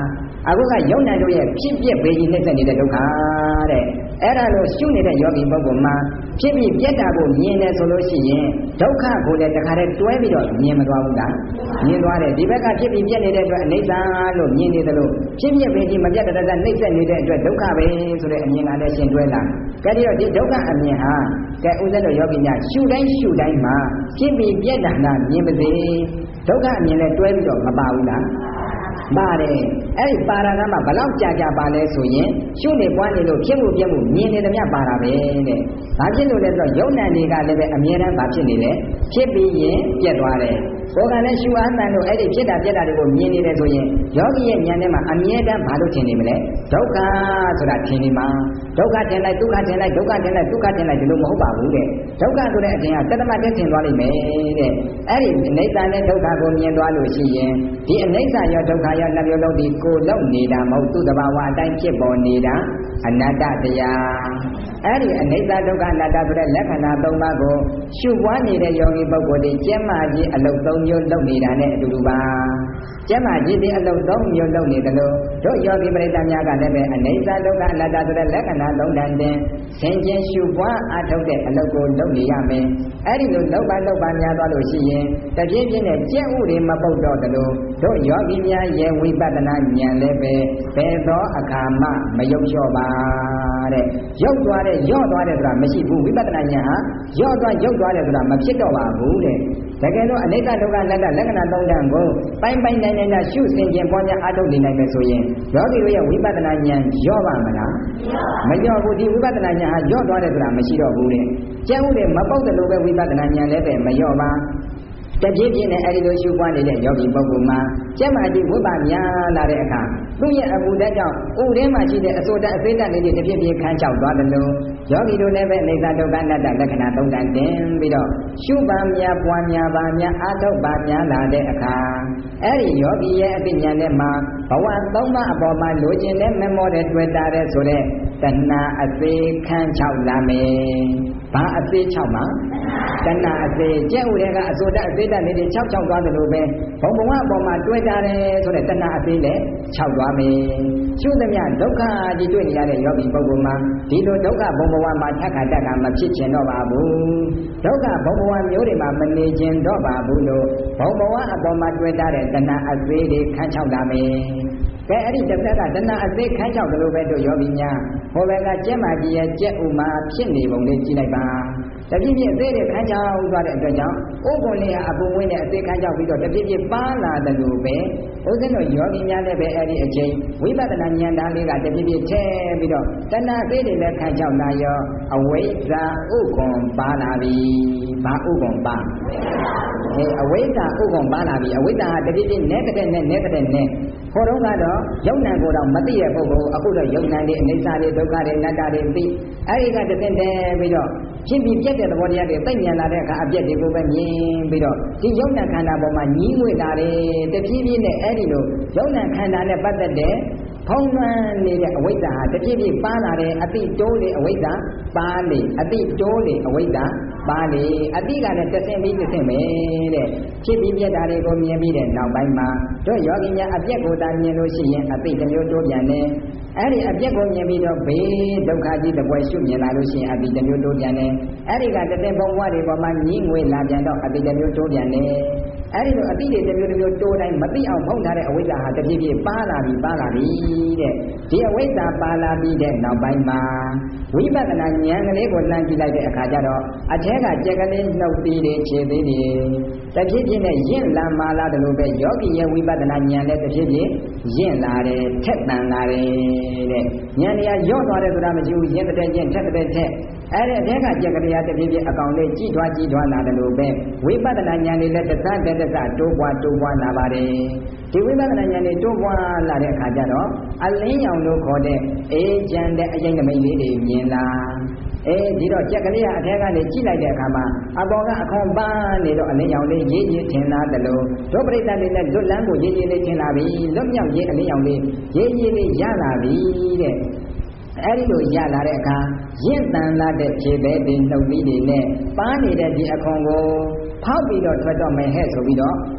အခုကယုံနာတို့ရဲ့ဖြစ်ပြပေကြီးနှိမ့်ဆက်နေတဲ့ဒုက္ခတဲ့အဲ့ဒါလို့ရှုနေတဲ့ယောဂီပုဂ္ဂိုလ်မှာဖြစ်ပြီးပြက်တာကိုမြင်တယ်ဆိုလို့ရှိရင်ဒုက္ခကိုလည်းတခါတည်းတွဲပြီးတော့မြင်မသွားဘူးလားမြင်သွားတယ်ဒီဘက်ကဖြစ်ပြီးပြက်နေတဲ့အတွက်အနိစ္စလို့မြင်နေတယ်လို့ဖြစ်ပြပေကြီးမပြတ်တတနှိမ့်ဆက်နေတဲ့အတွက်ဒုက္ခပဲဆိုတဲ့အမြင်ကလည်းရှင်တွဲလာကဲဒီတော့ဒီဒုက္ခအမြင်ဟာကဲဥစ္စာတို့ယောဂီများရှုတိုင်းမှာဖြစ်ပြီးပြက်တာကမြင်ပါစေဒုက္ခအမြင်နဲ့တွဲပြီးတော့မပါဘူးလားပါတယ်အဲ့ဒီပါရကမှဘလောက်ကြာပါလဲဆိုရင်ရှုနေပွားနေလို့ဖြစ်မှုပြမှုမြင်နေတယ်မြတ်ပါတာပဲတဲ့ဘာဖြစ်လို့လဲဆိုတော့ယုံနာတွေကလည်းပဲအမြဲတမ်းဘာဖြစ်နေလဲဖြစ်ပြီးရင်ပြက်သွားတယ်ဘောကလည်းရှုအားတန်လို့အဲ့ဒီဖြစ်တာပြက်တာတွေကိုမြင်နေတယ်ဆိုရင်ယောဂီရဲ့ဉာဏ်ထဲမှာအမြဲတမ်းဘာလို့ထင်နေမလဲဒုက္ခဆိုတာထင်နေမှာဒုက္ခထင်လိုက်ဒုက္ခထင်လိုက်ဒုက္ခထင်လိုက်ဒုက္ခထင်လိုက်ဒီလိုမဟုတ်ပါဘူးတဲ့ဒုက္ခဆိုတဲ့အထင်ကတသမတ်တည်းထင်သွားလိမ့်မယ်တဲ့အဲ့ဒီအနိစ္စနဲ့ဒုက္ခကိုမြင်သွားလို့ရှိရင်ဒီအနိစ္စရောဒုက္ခရောနှစ်မျိုးလုံးဒီကိုယ်လုံးနေတာမဟုတ်သူ့တဘာဝအတိုင်းဖြစ်ပေါ်နေတာအနတ္တတရားအဲ့ဒီအနိစ္စဒုက္ခအနတ္တဆိုတဲ့လက္ခဏာ၃ပါးကိုရှုပွားနေတဲ့ယောဂီပုဂ္ဂိုလ်တွေကျမ်းမာခြင်းအလုပ်၃မျိုးလုပ်နေတာနဲ့အတူတူပါကျမ်းမာခြင်းဒီအလုပ်၃မျိုးလုပ်နေတယ်လို့တို့ယောဂီပရိသတ်များကလည်းပဲအနိစ္စဒုက္ခအနတ္တဆိုတဲ့လက္ခဏာ၃တန်တင်ဆင်ခြင်ရှုပွားအထုတ်တဲ့အလုပ်ကိုလုပ်နေရမယ်အဲ့ဒီလိုလုပ်ပါများသွားလို့ရှိရင်တပြင်းပြင်းနဲ့ကျင့်ဥတွေမပုတ်တော့တယ်လို့တို့ယောဂီများရဲ့ဝိပဿနာဉာဏ်လည်းပဲဘယ်သောအခါမှမယုတ်လျှော့ပါတဲ့ရုပ်သွားတဲ့ယော့သွားတဲ့ဆိုတာမရှိဘူးဝိပဿနာဉာဏ်ဟာယော့သွားရုပ်သွားတယ်ဆိုတာမဖြစ်တော့ပါဘူးတဲ့တကယ်တော့အနိစ္စဒုက္ခအနတ္တလက္ခဏာ၃တန်ကိုပိုင်းနိုင်ရှုဆင်ခြင်ပွားများအားထုတ်နေနိုင်မယ်ဆိုရင်ယောဂီတို့ရဲ့ဝိပဿနာဉာဏ်ယော့ပါမလားမယော့ဘူးဒီဝိပဿနာဉာဏ်ဟာယော့သွားတယ်ဆိုတာမရှိတော့ဘူးတဲ့ကျင့်ဥတွေမပုတ်တယ်လို့ပဲဝိပဿနာဉာဏ်လည်းပဲမယော့ပါတပြင်းပြင်းနဲ့အဲဒီလိုရှုပွားနေတဲ့ယောဂီပုဂ္ဂိုလ်မှာကျက်မာကြီးဝိပဿများလာတဲ့အခါသူ့ရဲ့အမှုတတ်ကြောင့်ဥထဲမှာရှိတဲ့အစိုးတအသေးတတ်လေးတွေတပြင်းပြင်းခန်းချောက်သွားတယ်လို့ယောဂီတို့လည်းပဲအိဋ္ဌဒုက္ခအနတ္တလက္ခဏာ၃တန်တင်ပြီးတော့ရှုပါများပွားများပါများအာထုတ်ပါများလာတဲ့အခါအဲဒီယောဂီရဲ့အသိဉာဏ်နဲ့မှာဘဝ၃ပါးအပေါ်မှာလိုချင်တဲ့မမောတဲ့တွေ့တာတဲ့ဆိုတဲ့တဏှာအသေးခန်းချောက်လာမယ်ဘာအသေးချောက်မှာတဏှာအသေးကျက်ဥတွေကအစိုးတအသေးတတ်လေးတွေ၆သွားတယ်လို့ပဲဘုံဘဝအပေါ်မှာတွေ့တာတယ်ဆိုတဲ့တဏှာအသေးလည်း၆သွားမယ်ရှုသမျှဒုက္ခကြီးတွေ့နေရတဲ့ယောဂီပုဂ္ဂိုလ်မှာဒီလိုဒုက္ခဘုံဘဝမှာထက်ခါတက်ကမဖြစ်ချင်တော့ပါဘူးဒုက္ခဘုံဘဝမျိုးတွေမှာမနေချင်တော့ပါဘူးလို့ဘုံဘဝအပေါ်မှာတွေ့တာတဲ့တဏှာအသေးတွေခန်း၆လာမယ်ကဲအဲ့ဒီတစ်ဖက်ကတဏှာအသေးခန်း၆တယ်လို့ပဲတို့ယောဂီများဟိုဘက်ကကျက်မာကြီးရဲ့ကျက်ဥမှာဖြစ်နေပုံလေးကြည့်လိုက်ပါတပြည့်ပြည့်အသေးတွေခန်းချောက်သွားတဲ့အတွက်ကြောင့်ဥက္ကုလေးဟာအပုံဝင်းနဲ့အသေးခန်းချောက်ပြီးတော့တပြည့်ပြည့်ပါလာတယ်လို့ပဲဥစဉ်တို့ယောဂီများလည်းပဲအဲ့ဒီအချိန်ဝိပဿနာဉာဏ်သားလေးကတပြည့်ပြည့်ထဲပြီးတော့တဏှာသေးတွေလည်းခန်းချောက်လာရောအဝိဇ္ဇာဥက္ကုံပါလာပြီဘာဥက္ကုံပါအဝိဇ္ဇာဥက္ကုံပါလာပြီအဝိဇ္ဇာတပြည့်ပြည့်နဲ့တဲ့နဲ့ခေါ်တော့ကတော့ယုံနာကိုတော့မသိရပုဂ္ဂိုလ်အခုတော့ယုံနာတွေအနိစ္စတွေဒုက္ခတွေအနတ္တတွေသိအဲဒီကတသိတဲ့ပြီးတော့ဖြစ်ပြီးပြတ်တဲ့သဘောတရားတွေသိဉာဏ်လာတဲ့အခါအပြတ်တွေကိုပဲမြင်ပြီးတော့ဒီယုံနာခန္ဓာပေါ်မှာညီးငွေ့တာတွေတဖြည်းဖြည်းနဲ့အဲဒီလိုယုံနာခန္ဓာနဲ့ပတ်သက်တဲ့ဖုံးလွှမ်းနေတဲ့အဝိဇ္ဇာဟာတဖြည်းဖြည်းပါလာတဲ့အတိတိုးလေအဝိဇ္ဇာပါလေအတိတိုးလေအဝိဇ္ဇာပါလေအတိကလည်းတစ်ဆင့်ပြီးတစ်ဆင့်ပဲတဲ့ဖြစ်ပြီးပြတ်တာတွေကိုမြင်ပြီးတဲ့နောက်ပိုင်းမှာတို့ယောဂီများအပြတ်ကိုသာမြင်လို့ရှိရင်အတိတစ်မျိုးတိုးပြန်တယ်အဲ့ဒီအပြတ်ကိုမြင်ပြီးတော့ဘေးဒုက္ခကြီးတစ်ပွဲရှုမြင်လာလို့ရှိရင်အတိတစ်မျိုးတိုးပြန်တယ်အဲ့ဒီကတတဲ့ဘုံဘဝတွေပေါ်မှာညီးငွေလာပြန်တော့အတိတစ်မျိုးတိုးပြန်တယ်အဲ့ဒီလိုအတိတွေတစ်မျိုးတိုးတိုင်းမသိအောင်ဖုံးထားတဲ့အဝိဇ္ဇာဟာတဖြည်းဖြည်းပါလာပြီတဲ့ဒီအဝိဇ္ဇာပါလာပြီးတဲ့နောက်ပိုင်းမှာဝိပဿနာဉာဏ်ကလေးကိုလှမ်းကြည့်လိုက်တဲ့အခါကျတော့အထက်ကကြက်ကလေးနှုတ်သေးတယ်ခြေသေးတယ်တဖြည်းဖြည်းနဲ့ရင့်လာမှလာတယ်လို့ပဲယောဂီရဲ့ဝိပဿနာဉာဏ်လည်းတဖြည်းဖြည်းရင့်လာတယ်ထက်သန်လာတယ်တဲ့ဉာဏ်တရားရော့သွားတယ်ဆိုတာမရှိဘူးရင့်တဲ့ကျင့်ထက်တဲ့ထက်အဲ့ဒီအထက်ကကြက်ကလေးတဖြည်းဖြည်းအကောင်လေးကြည်ထွားလာတယ်လို့ပဲဝိပဿနာဉာဏ်လေးလည်းတစ်စတိုးပွားလာပါတယ်ဒီဝိပဿနာဉာဏ်လေးတိုးပွားလာတဲ့အခါကျတော့အလင်းရောင်လို့ခေါ်တဲ့အေးချမ်းတဲ့အရင်သမိတ်လေးတွေမြင်လာဒီတော့ကြက်ကလေးကအထက်ကနေကြည့်လိုက်တဲ့အခါမှာအပေါ်ကအခွန်ပန်းနေတော့အလင်းရောင်လေးရေးထင်လာတယ်လို့ဒုပရိသတ်လေးနဲ့လွတ်လန်းကိုရေးလေးထင်လာပြီလွတ်မြောက်ရေးအလင်းရောင်လေးရေးလေးရလာပြီတဲ့အဲ့ဒီလိုရလာတဲ့အခါရင့်တန်လာတဲ့ခြေပဲဒီနှုတ်သီးတွေနဲ့ပန်းနေတဲ့ဒီအခွန်ကိုဖောက်ပြီးတော့ထွက်တော့မယ်ဟဲ့ဆိုပြီးတော့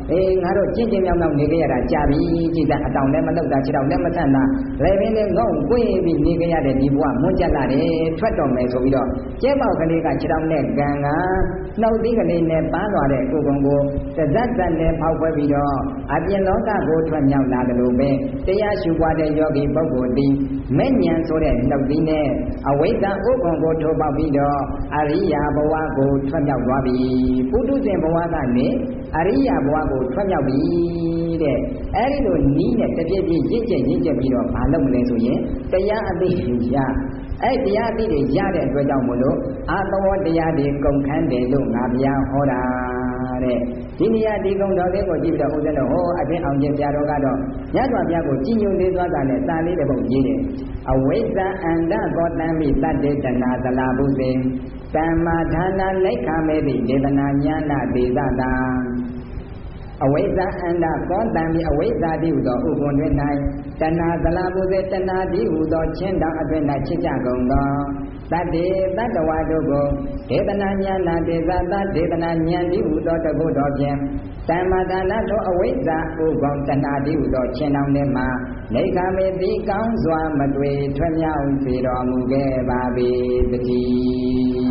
ငါတို့ချင်းချင်းမြောက်မြောက်နေကြရတာကြာပြီကြည်တဲ့အတောင်လည်းမလောက်တာခြေတော်လည်းမဆန့်တာလည်းပင်လည်းငုံကွင်းပြီးနေကြရတဲ့ဒီဘဝမွန်းကြလာတယ်ထွက်တော်မယ်ဆိုပြီးတော့ကျဲပေါက်ကလေးကခြေတော်နဲ့ကံကနှုတ်သီးကလေးနဲ့ပန်းသွားတဲ့ကိုယ်ကောင်ကိုသဇတ်သက်နဲ့ဖောက်ခွဲပြီးတော့အပြင်လောကကိုထွက်မြောက်လာတယ်လို့ပဲတရားရှုပွားတဲ့ယောဂီပုဂ္ဂိုလ်သည်မဲ့ဉဏ်ဆိုတဲ့နှုတ်သီးနဲ့အဝိဇ္ဇာဥက္ကုံကိုထိုးပေါက်ပြီးတော့အရိယာဘဝကိုထွက်မြောက်သွားပြီပုထုဇဉ်ဘဝကနေအရိယာဘဝကိုထွက်မြောက်ပြီတဲ့အဲဒီလိုနီးနဲ့တပြည့်ပြည့်ရင့်ကျက်ပြီးတော့မလုပ်မလဲဆိုရင်တရားအသိရအဲ့တရားအသိတွေရတဲ့အတွက်ကြောင့်မို့လို့အာသဝတရားတွေကုန်ခန်းတယ်လို့ငါဘုရားဟောတာတဲ့ဒီနေရာဒီကုံတော်လေးကိုကြည့်ပြီးတော့ဦးဇင်းတို့ဟောအပြင်အောင်ခြင်းဆရာတော်ကတော့မြတ်စွာဘုရားကိုကြည်ညိုလေးသွားတာနဲ့စာလေးတစ်ပုဒ်ရေးတယ်အဝိဇ္ဇအန္တကောတံမိတတ္တေတနာသလာဘုဇေတမ္မာဌာနာလက်ခမေတိဒေသနာညာနာဒေသတာအဝိဇ္ဇအန္တကောတံမိအဝိဇ္ဇာတိဟူသောဥပွန်တွင်၌တဏှာသလာဘုဇေတဏှာတိဟူသောချင်းတောင်အတွင်၌ချစ်ကြကုန်သောတတ္တေတတ္တဝါတို့ကိုဒေသနာညာနာဒေသတာဒေသနာဉာဏ်တိဟူသောတကုတော်ဖြင့်တမ္မာဒါနသောအဝိဇ္ဇာဥပ္ပောတဏှာတိဟူသောချင်းတောင်ထဲမှနေခမေတိကောင်းစွာမတွေ့ထွက်မြောက်စေတော်မူခဲ့ပါပေတည်း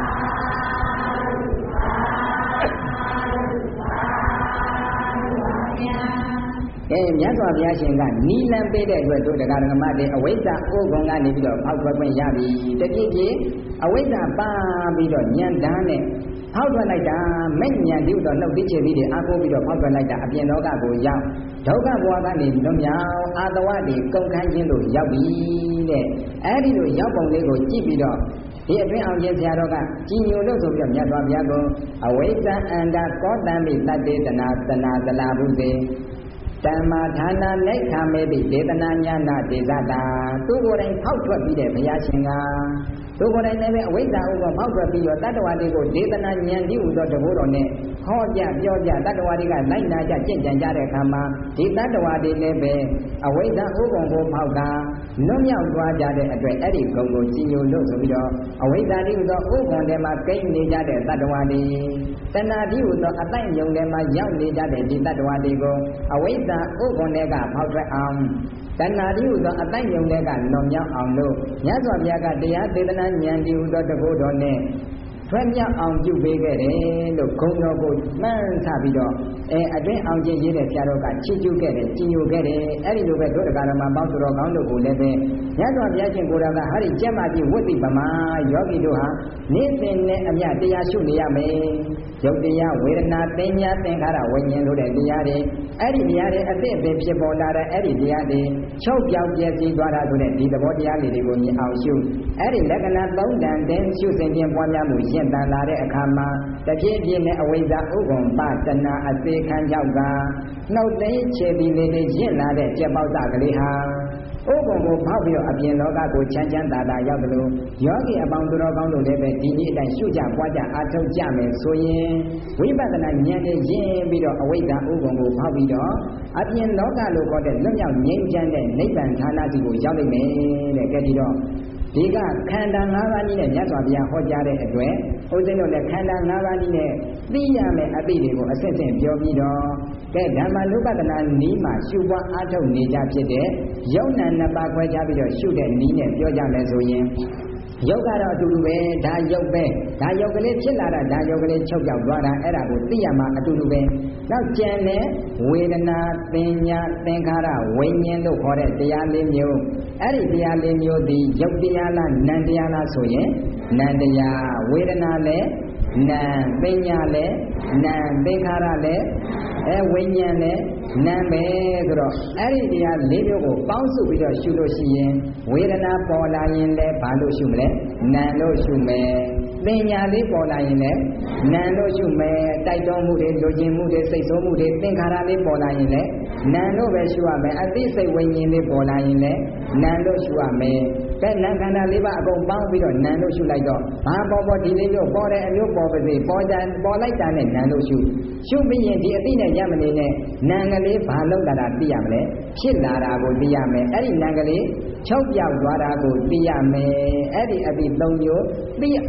မြတ်စွာဘုရားရှင်ကနီလံပေးတဲ့အတွက်တို့တရားဓမ္မတွေအဝိဇ္ဇာဥက္ကုံကနေပြီးတော့ဖောက်ထွက်ခွင့်ရပြီတပြည့်ပြည့်အဝိဇ္ဇာပါပြီးတော့ဉာဏ်ဓာတ်နဲ့ဖောက်ထွက်လိုက်တာမဲ့ဉာဏ်ဒီဥတော်နှုတ်သိချေပြီးတွေအားကိုးပြီးတော့ဖောက်ထွက်လိုက်တာအပြင်လောကကိုရောက်ဒုက္ခဘဝကနေလွတ်မြောက်အာတဝတွေကုန်ခန်းခြင်းလို့ရောက်ပြီတဲ့အဲဒီလိုရောက်ပုံလေးကိုကြည့်ပြီးတော့ဒီအတွင်းအောင်ခြင်းဆရာတော်ကကြည်ညိုလို့ဆိုပြီးတော့မြတ်စွာဘုရားကအဝိဇ္ဇအန္တကောတံမိတတ္တေတနာသနာသလာဘုဇေတမ္မာဌာနာလက်ခမေတိဒေသနာညာနာဒေသတာသူကိုယ်တိုင်ဖောက်ထွက်ပြီးတဲ့ဘုရားရှင်ကသူကိုယ်တိုင်လည်းပဲအဝိဇ္ဇာဥပ္ပောဖောက်ထွက်ပြီးတော့တတ္တဝါတွေကိုဒေသနာဉာဏ်ဒီဟူသောတဘိုးတော်နဲ့ဟောကြပြောကြတတ္တဝါတွေကလိုက်နာကြကြင့်ကြံကြတဲ့အခါမှာဒီတတ္တဝါတွေလည်းပဲအဝိဇ္ဇာဥပ္ပောကိုဖောက်တာလွတ်မြောက်သွားကြတဲ့အတွက်အဲ့ဒီဂုဏ်ကိုကြည်ညိုလို့ဆိုပြီးတော့အဝိဇ္ဇာဒီဟူသောဥပ္ပောထဲမှာကိန်းနေကြတဲ့တတ္တဝါတွေတဏှာဒီဟူသောအတိုက်ယုံထဲမှာရောက်နေကြတဲ့ဒီတတ္တဝါတွေကိုအဝိဇ္ဇာဥပ္ပောတွေကဖောက်ထွက်အောင်တဏှာတိဟူသောအတိုက်ယုံတွေကလွန်မြောက်အောင်လို့မြတ်စွာဘုရားကတရားဒေသနာဉာဏ်ဒီဟူသောတကုတော်နဲ့ထွက်မြောက်အောင်ပြုပေးခဲ့တယ်လို့ဂုဏ်တော်ကိုမှန်းဆပြီးတော့အတွင်းအောင်ခြင်းရေးတဲ့ဆရာတော်ကချီးကျူးခဲ့တယ်ကြည်ညိုခဲ့တယ်အဲ့ဒီလိုပဲတို့တရားတော်မှာပေါင်းတော်ကောင်းတို့ကိုလည်းပဲမြတ်စွာဘုရားရှင်ကိုယ်တော်ကဟာဒီကျက်မှကြီးဝိသိပမာယောဂီတို့ဟာနေ့စဉ်နဲ့အမျှတရားရှုနေရမယ်ရုပ်တရားဝေဒနာသင်ညာသင်္ခါရဝိညာဉ်တို့တဲ့တရားတွေအဲ့ဒီတရားတွေအသစ်အပင်ဖြစ်ပေါ်လာတဲ့အဲ့ဒီတရားတွေချုပ်ပြောင်ပြည့်စည်သွားတာဆိုတဲ့ဒီသဘောတရားလေးတွေကိုမြင်အောင်ရှုအဲ့ဒီလက္ခဏာ၃တန်တဲ့ရှုစဉ်ချင်းပွားများမှုရှင်းတန်လာတဲ့အခါမှာတပြည့်ပြည့်နဲ့အဝိဇ္ဇာဥက္ကုံပတဏအသေးခံကြောက်ကနှုတ်သိချေပြီးလေးရင့်လာတဲ့ကြက်ပေါက်စကလေးဟာဥက္ကုံကိုဖောက်ပြီးတော့အပြင်လောကကိုချမ်းချမ်းသာသာရောက်တယ်လို့ယောဂီအပေါင်းသူတော်ကောင်းတို့လည်းပဲဒီနေ့အတိုင်းရှုကြပွားကြအားထုတ်ကြမယ်ဆိုရင်ဝိပဿနာဉာဏ်နဲ့ရင်းပြီးတော့အဝိဇ္ဇာဥက္ကုံကိုဖောက်ပြီးတော့အပြင်လောကလို့ခေါ်တဲ့လွတ်မြောက်ငြိမ်းချမ်းတဲ့နိဗ္ဗာန်ဌာနစီကိုရောက်နိုင်မယ်တဲ့ကဲဒီတော့ဒီကခန္ဓာ၅ပါးကြီးနဲ့မြတ်စွာဘုရားဟောကြားတဲ့အတွက်ဦးဇင်းတို့လည်းခန္ဓာ၅ပါးကြီးနဲ့သိရမယ်အသိတွေကိုအစစ်စစ်ပြောပြီးတော့ကဲဓမ္မနုပဒနာနည်းမှာရှုပွားအားထုတ်နေကြဖြစ်တဲ့ယုံနာနှစ်ပါးခွဲခြားပြီးတော့ရှုတဲ့နည်းနဲ့ပြောကြမယ်ဆိုရင်ယုတ်ကတော့အတူတူပဲဒါယုတ်ပဲဒါယုတ်ကလေးဖြစ်လာတာဒါယုတ်ကလေးချုပ်ပြောက်သွားတာအဲ့ဒါကိုသိရမှာအတူတူပဲနောက်ကျန်တဲ့ဝေဒနာသင်ညာသင်္ခါရဝိညာဉ်တို့ခေါ်တဲ့တရား၄မျိုးအဲ့ဒီတရား၄မျိုးဒီယုတ်တရားလားနံတရားလားဆိုရင်နံတရားဝေဒနာလည်းနံသင်ညာလည်းနံသင်္ခါရလည်းဝိညာဉ်လည်းနံပဲဆိုတော့အဲ့ဒီတရား၄မျိုးကိုပေါင်းစုပြီးတော့ရှုလို့ရှိရင်ဝေဒနာပေါ်လာရင်လည်းဘာလို့ရှုမလဲနံလို့ရှုမယ်သင်ညာလေးပေါ်လာရင်လည်းနံလို့ရှုမယ်တိုက်တွန်းမှုတွေလိုချင်မှုတွေစိတ်ဆိုးမှုတွေသင်္ခါရလေးပေါ်လာရင်လည်းနံလို့ပဲရှုရမယ်အသိစိတ်ဝိညာဉ်လေးပေါ်လာရင်လည်းနံလို့ရှုရမယ်တဲ့နံခန္ဓာ၄ပါးအကုန်ပေါင်းပြီးတော့နံလို့ရှုလိုက်တော့ဘာပေါ်ဒီလေးမျိုးပေါ်တဲ့အမျိုးပေါ်ပါစေပေါ်လိုက်တာနဲ့နံလို့ရှုပြီးရင်ဒီအသိနဲ့ရမနေနဲ့နံကလေးဘာလောက်လာတာသိရမလဲဖြစ်လာတာကိုသိရမယ်အဲ့ဒီနံကလေးချုပ်ပြောက်သွားတာကိုသိရမယ်အဲ့ဒီအသိ၃မျိုးသိအောင်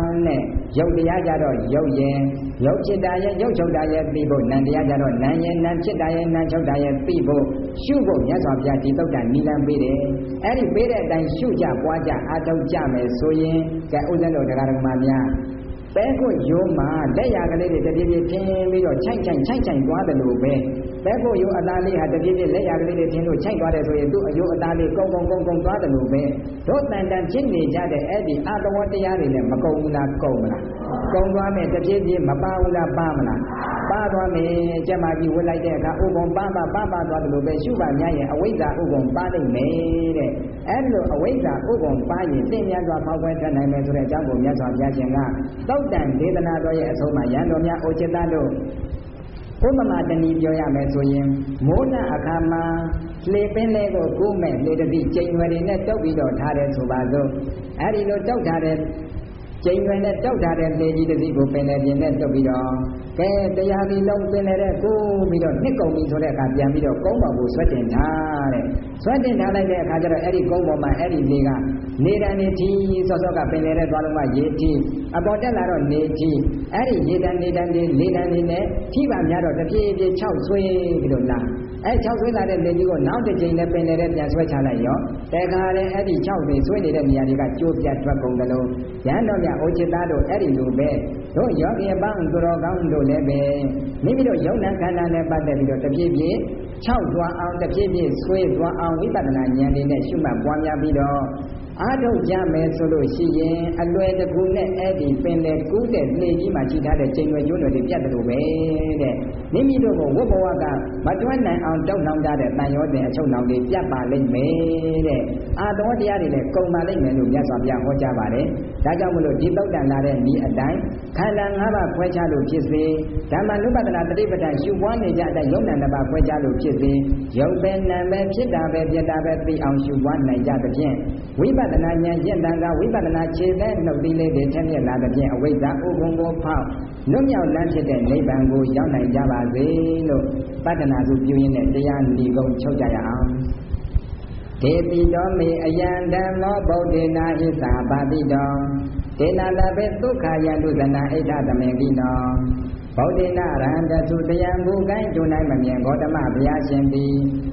နဲ့ရုပ်တရားကြတော့ရုပ်ရဲ့ရုပ်ဖြစ်တာရဲ့ရုပ်ချုပ်တာရဲ့သိဖို့နံတရားကြတော့နံရဲ့နံဖြစ်တာရဲ့နံချုပ်တာရဲ့သိဖို့ရှုဖို့မြတ်စွာဘုရားဒီသုတ်တန်နိလန်းပေးတယ်အဲ့ဒီပေးတဲ့အတိုင်းရှုကြပွားကြအားထုတ်ကြမယ်ဆိုရင်ကဲဥစ္စာတော်တရားဓမ္မများပဲကိုရိုးမှာလက်ရကလေးတွေတပြေးပြေးထင်းပြီးတော့ချိုက်သွားတယ်လို့ပဲပဲကိုရိုးအသားလေးဟာတပြေးပြေးလက်ရကလေးတွေထင်းလို့ချိုက်သွားတယ်ဆိုရင်သူ့အယိုးအသားလေးကုန်းသွားတယ်လို့ပဲတို့တန်တန်ဖြစ်နေကြတဲ့အဲ့ဒီအတဝတရားတွေနဲ့မကုံဘူးလားကုံမလားကုံသွားမယ်တပြေးပြေးမပါဘူးလားပါမလားပါသွားမယ်ကျမကြီးဝတ်လိုက်တဲ့အခါဥပုံပါသွားတယ်လို့ပဲရှုပါများရင်အဝိဇ္ဇာဥပုံပါနိုင်မယ်တဲ့အဲ့လိုအဝိဇ္ဇာဥပုံပါရင်သိမြတ်စွာဖောက်ပွဲထွက်နိုင်မယ်ဆိုတဲ့အကြောင်းကိုမြတ်စွာဘုရားရှင်ကသုတ်တန်ဒေသနာတော်ရဲ့အဆုံးမှာယံတော်များအိုจิตတတို့ဥပမာတနည်းပြောရမယ်ဆိုရင်မိုးနှအခါမှာလေပင်လေးကိုကူးမဲ့လေတတိကျိန်ွယ်တွေနဲ့တုပ်ပြီးတော့ထားတယ်ဆိုပါစို့အဲ့ဒီလိုတုပ်ထားတဲ့ကျိန်ွယ်နဲ့တုပ်ထားတဲ့လေကြီးတစ်စီးကိုပင်လေပြင်းနဲ့တုပ်ပြီးတော့ကဲတရားဒီလုံးပင်လေတဲ့ကူးပြီးတော့နှစ်ကုန်ပြီဆိုတဲ့အခါပြန်ပြီးတော့ကုန်းပေါ်ကိုဆွဲတင်ထားတဲ့ဆွဲတင်ထားလိုက်တဲ့အခါကျတော့အဲ့ဒီကုန်းပေါ်မှာအဲ့ဒီလေကနေတန်နေထီစောစောကပင်လေတဲ့သွားလုံးကရေထီအပေါ်တက်လာတော့နေထီအဲ့ဒီရေတန်နေတန်လေးလေတန်နေနဲ့ထီပါများတော့တပြေးပြေး6ဆွဲပြီးတော့လာအဲ့6ဆွဲလာတဲ့လေကြီးကိုနောက်တစ်ချိန်နဲ့ပင်လေတဲ့ပြန်ဆွဲချလိုက်ရောတဲခါလည်းအဲ့ဒီ6ဆွဲဆွဲနေတဲ့နေရာတွေကကျိုးပြတ်ထွက်ကုန်တယ်လို့ရန်တော်မြတ်အိုจิตသားတို့အဲ့ဒီလိုပဲတို့ယောဂီအပေါင်းသူတော်ကောင်းတို့လည်းပဲမိမိတို့ယုံနာခန္ဓာနဲ့ပတ်သက်ပြီးတော့တပြေးပြေး6သွားအောင်တပြေးပြေးဆွဲသွားအောင်ဝိပဿနာဉာဏ်လေးနဲ့ရှုမှတ်ပွားများပြီးတော့အားထုတ်ကြမယ်ဆိုလို့ရှိရင်အလွယ်တကူနဲ့အဲ့ဒီပင်လေကူးတဲ့လေကြီးမှာရှိထားတဲ့ချိန်ရွယ်ကျိုးတွေပြတ်တယ်လို့ပဲတဲ့မိမိတို့ကိုဝတ်ဘဝကမတွန်းနိုင်အောင်တောက်နှောင်ကြတဲ့တန်ရောတဲ့အချုပ်နှောင်တွေပြတ်ပါလိမ့်မယ်တဲ့အာတော်တရားတွေလည်းကုန်ပါလိမ့်မယ်လို့မြတ်စွာဘုရားဟောကြားပါတယ်ဒါကြောင့်မလို့ဒီသုတ်တန်လာတဲ့ဤအတိုင်းခန္ဓာ၅ပါးခွဲခြားလို့ဖြစ်စေဓမ္မနုပဒနာတတိပဒံရှုပွားနေကြတဲ့ယုံနာ၅ပါးခွဲခြားလို့ဖြစ်စေယုံပဲနာပဲဖြစ်တာပဲပြတ်တာပဲသိအောင်ရှုပွားနိုင်ကြသဖြင့်ဝိပဿနာဉာဏ်ရင့်တန်ကဝိပဿနာခြေတဲ့နှုတ်သီးလေးတွေထက်မြက်လာသဖြင့်အဝိဇ္ဇာဥပုံကိုဖောက်လွတ်မြောက်လမ်းဖြစ်တဲ့နိဗ္ဗာန်ကိုရောက်နိုင်ကြပါစေလို့ပတ္တနာစုပြုရင်းနဲ့တရားဏီကုံချုပ်ကြရအောင်ဒေတိတော်မေအယံဓမ္မောဗုဒ္ဓေနာဟိသာပါတိတော်ဒေနာလဘေဒုက္ခယံတုဇနာအိဋ္ဌသမေကိနောဗုဒ္ဓေနာရဟန္တသုတယံဘူကိုင်းဒုနိုင်မမြင်ဂေါတမဘုရားရှင်သည်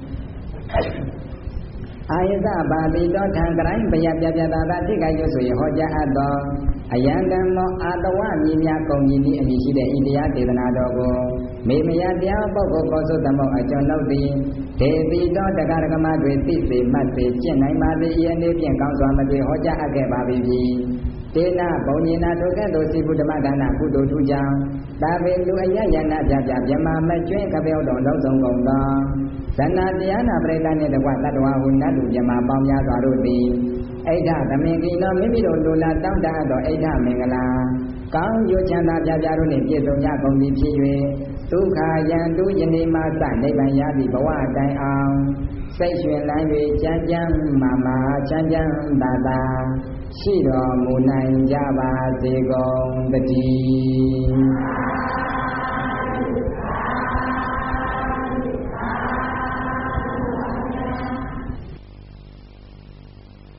အာယသပါတိတော်ထံကတိုင်းဘယပြပြတာတာထိခိုက်ရွဆိုရင်ဟောကြားအပ်သောအယံဓမ္မောအာတဝမြည်များကုန်ကြီးသည်အမည်ရှိတဲ့ဤတရားဒေသနာတော်ကိုမေမယတရားပုဂ္ဂိုလ်ကောသုတမောအကျွန်ုပ်သည်ဒေတိတော်တက္ကရကမတွေသိစေမှတ်စေကျင့်နိုင်ပါသည်ယနေ့ဖြင့်ကောင်းစွာမပြေဟောကြားအပ်ခဲ့ပါပြီတေနဘုံညေနာဒုက္ခတို့စီဘုဒ္ဓမဒါနကုသိုလ်ထူကြောင့်သာဝေလူအယယနာပြပြမြမမကျွင်းကပြောတော်လုံးစုံကုန်သောဇဏတရားနာပရိသတ်နှင့်တကွတတ္တဝါဟုနတ်လူမြမပေါင်းများစွာတို့သည်အိဋ္ဌသမင်္ဂိနောမိမိတို့လူလာတောင်းတသောအိဋ္ဌမင်္ဂလာကောင်းကျိုးချမ်းသာပြပြတို့နှင့်ပြည့်စုံကြကုန်သည်ဖြစ်၍ဒုက္ခယံတုယနေ့မှစနိဗ္ဗာန်ရသည့်ဘဝတိုင်အောင်စိတ်ရွှင်လန်း၍ကြမ်းကြမ်းမာမာချမ်းချမ်းသာသာရှိတော်မူနိုင်ကြပါစေကုန်သတည်း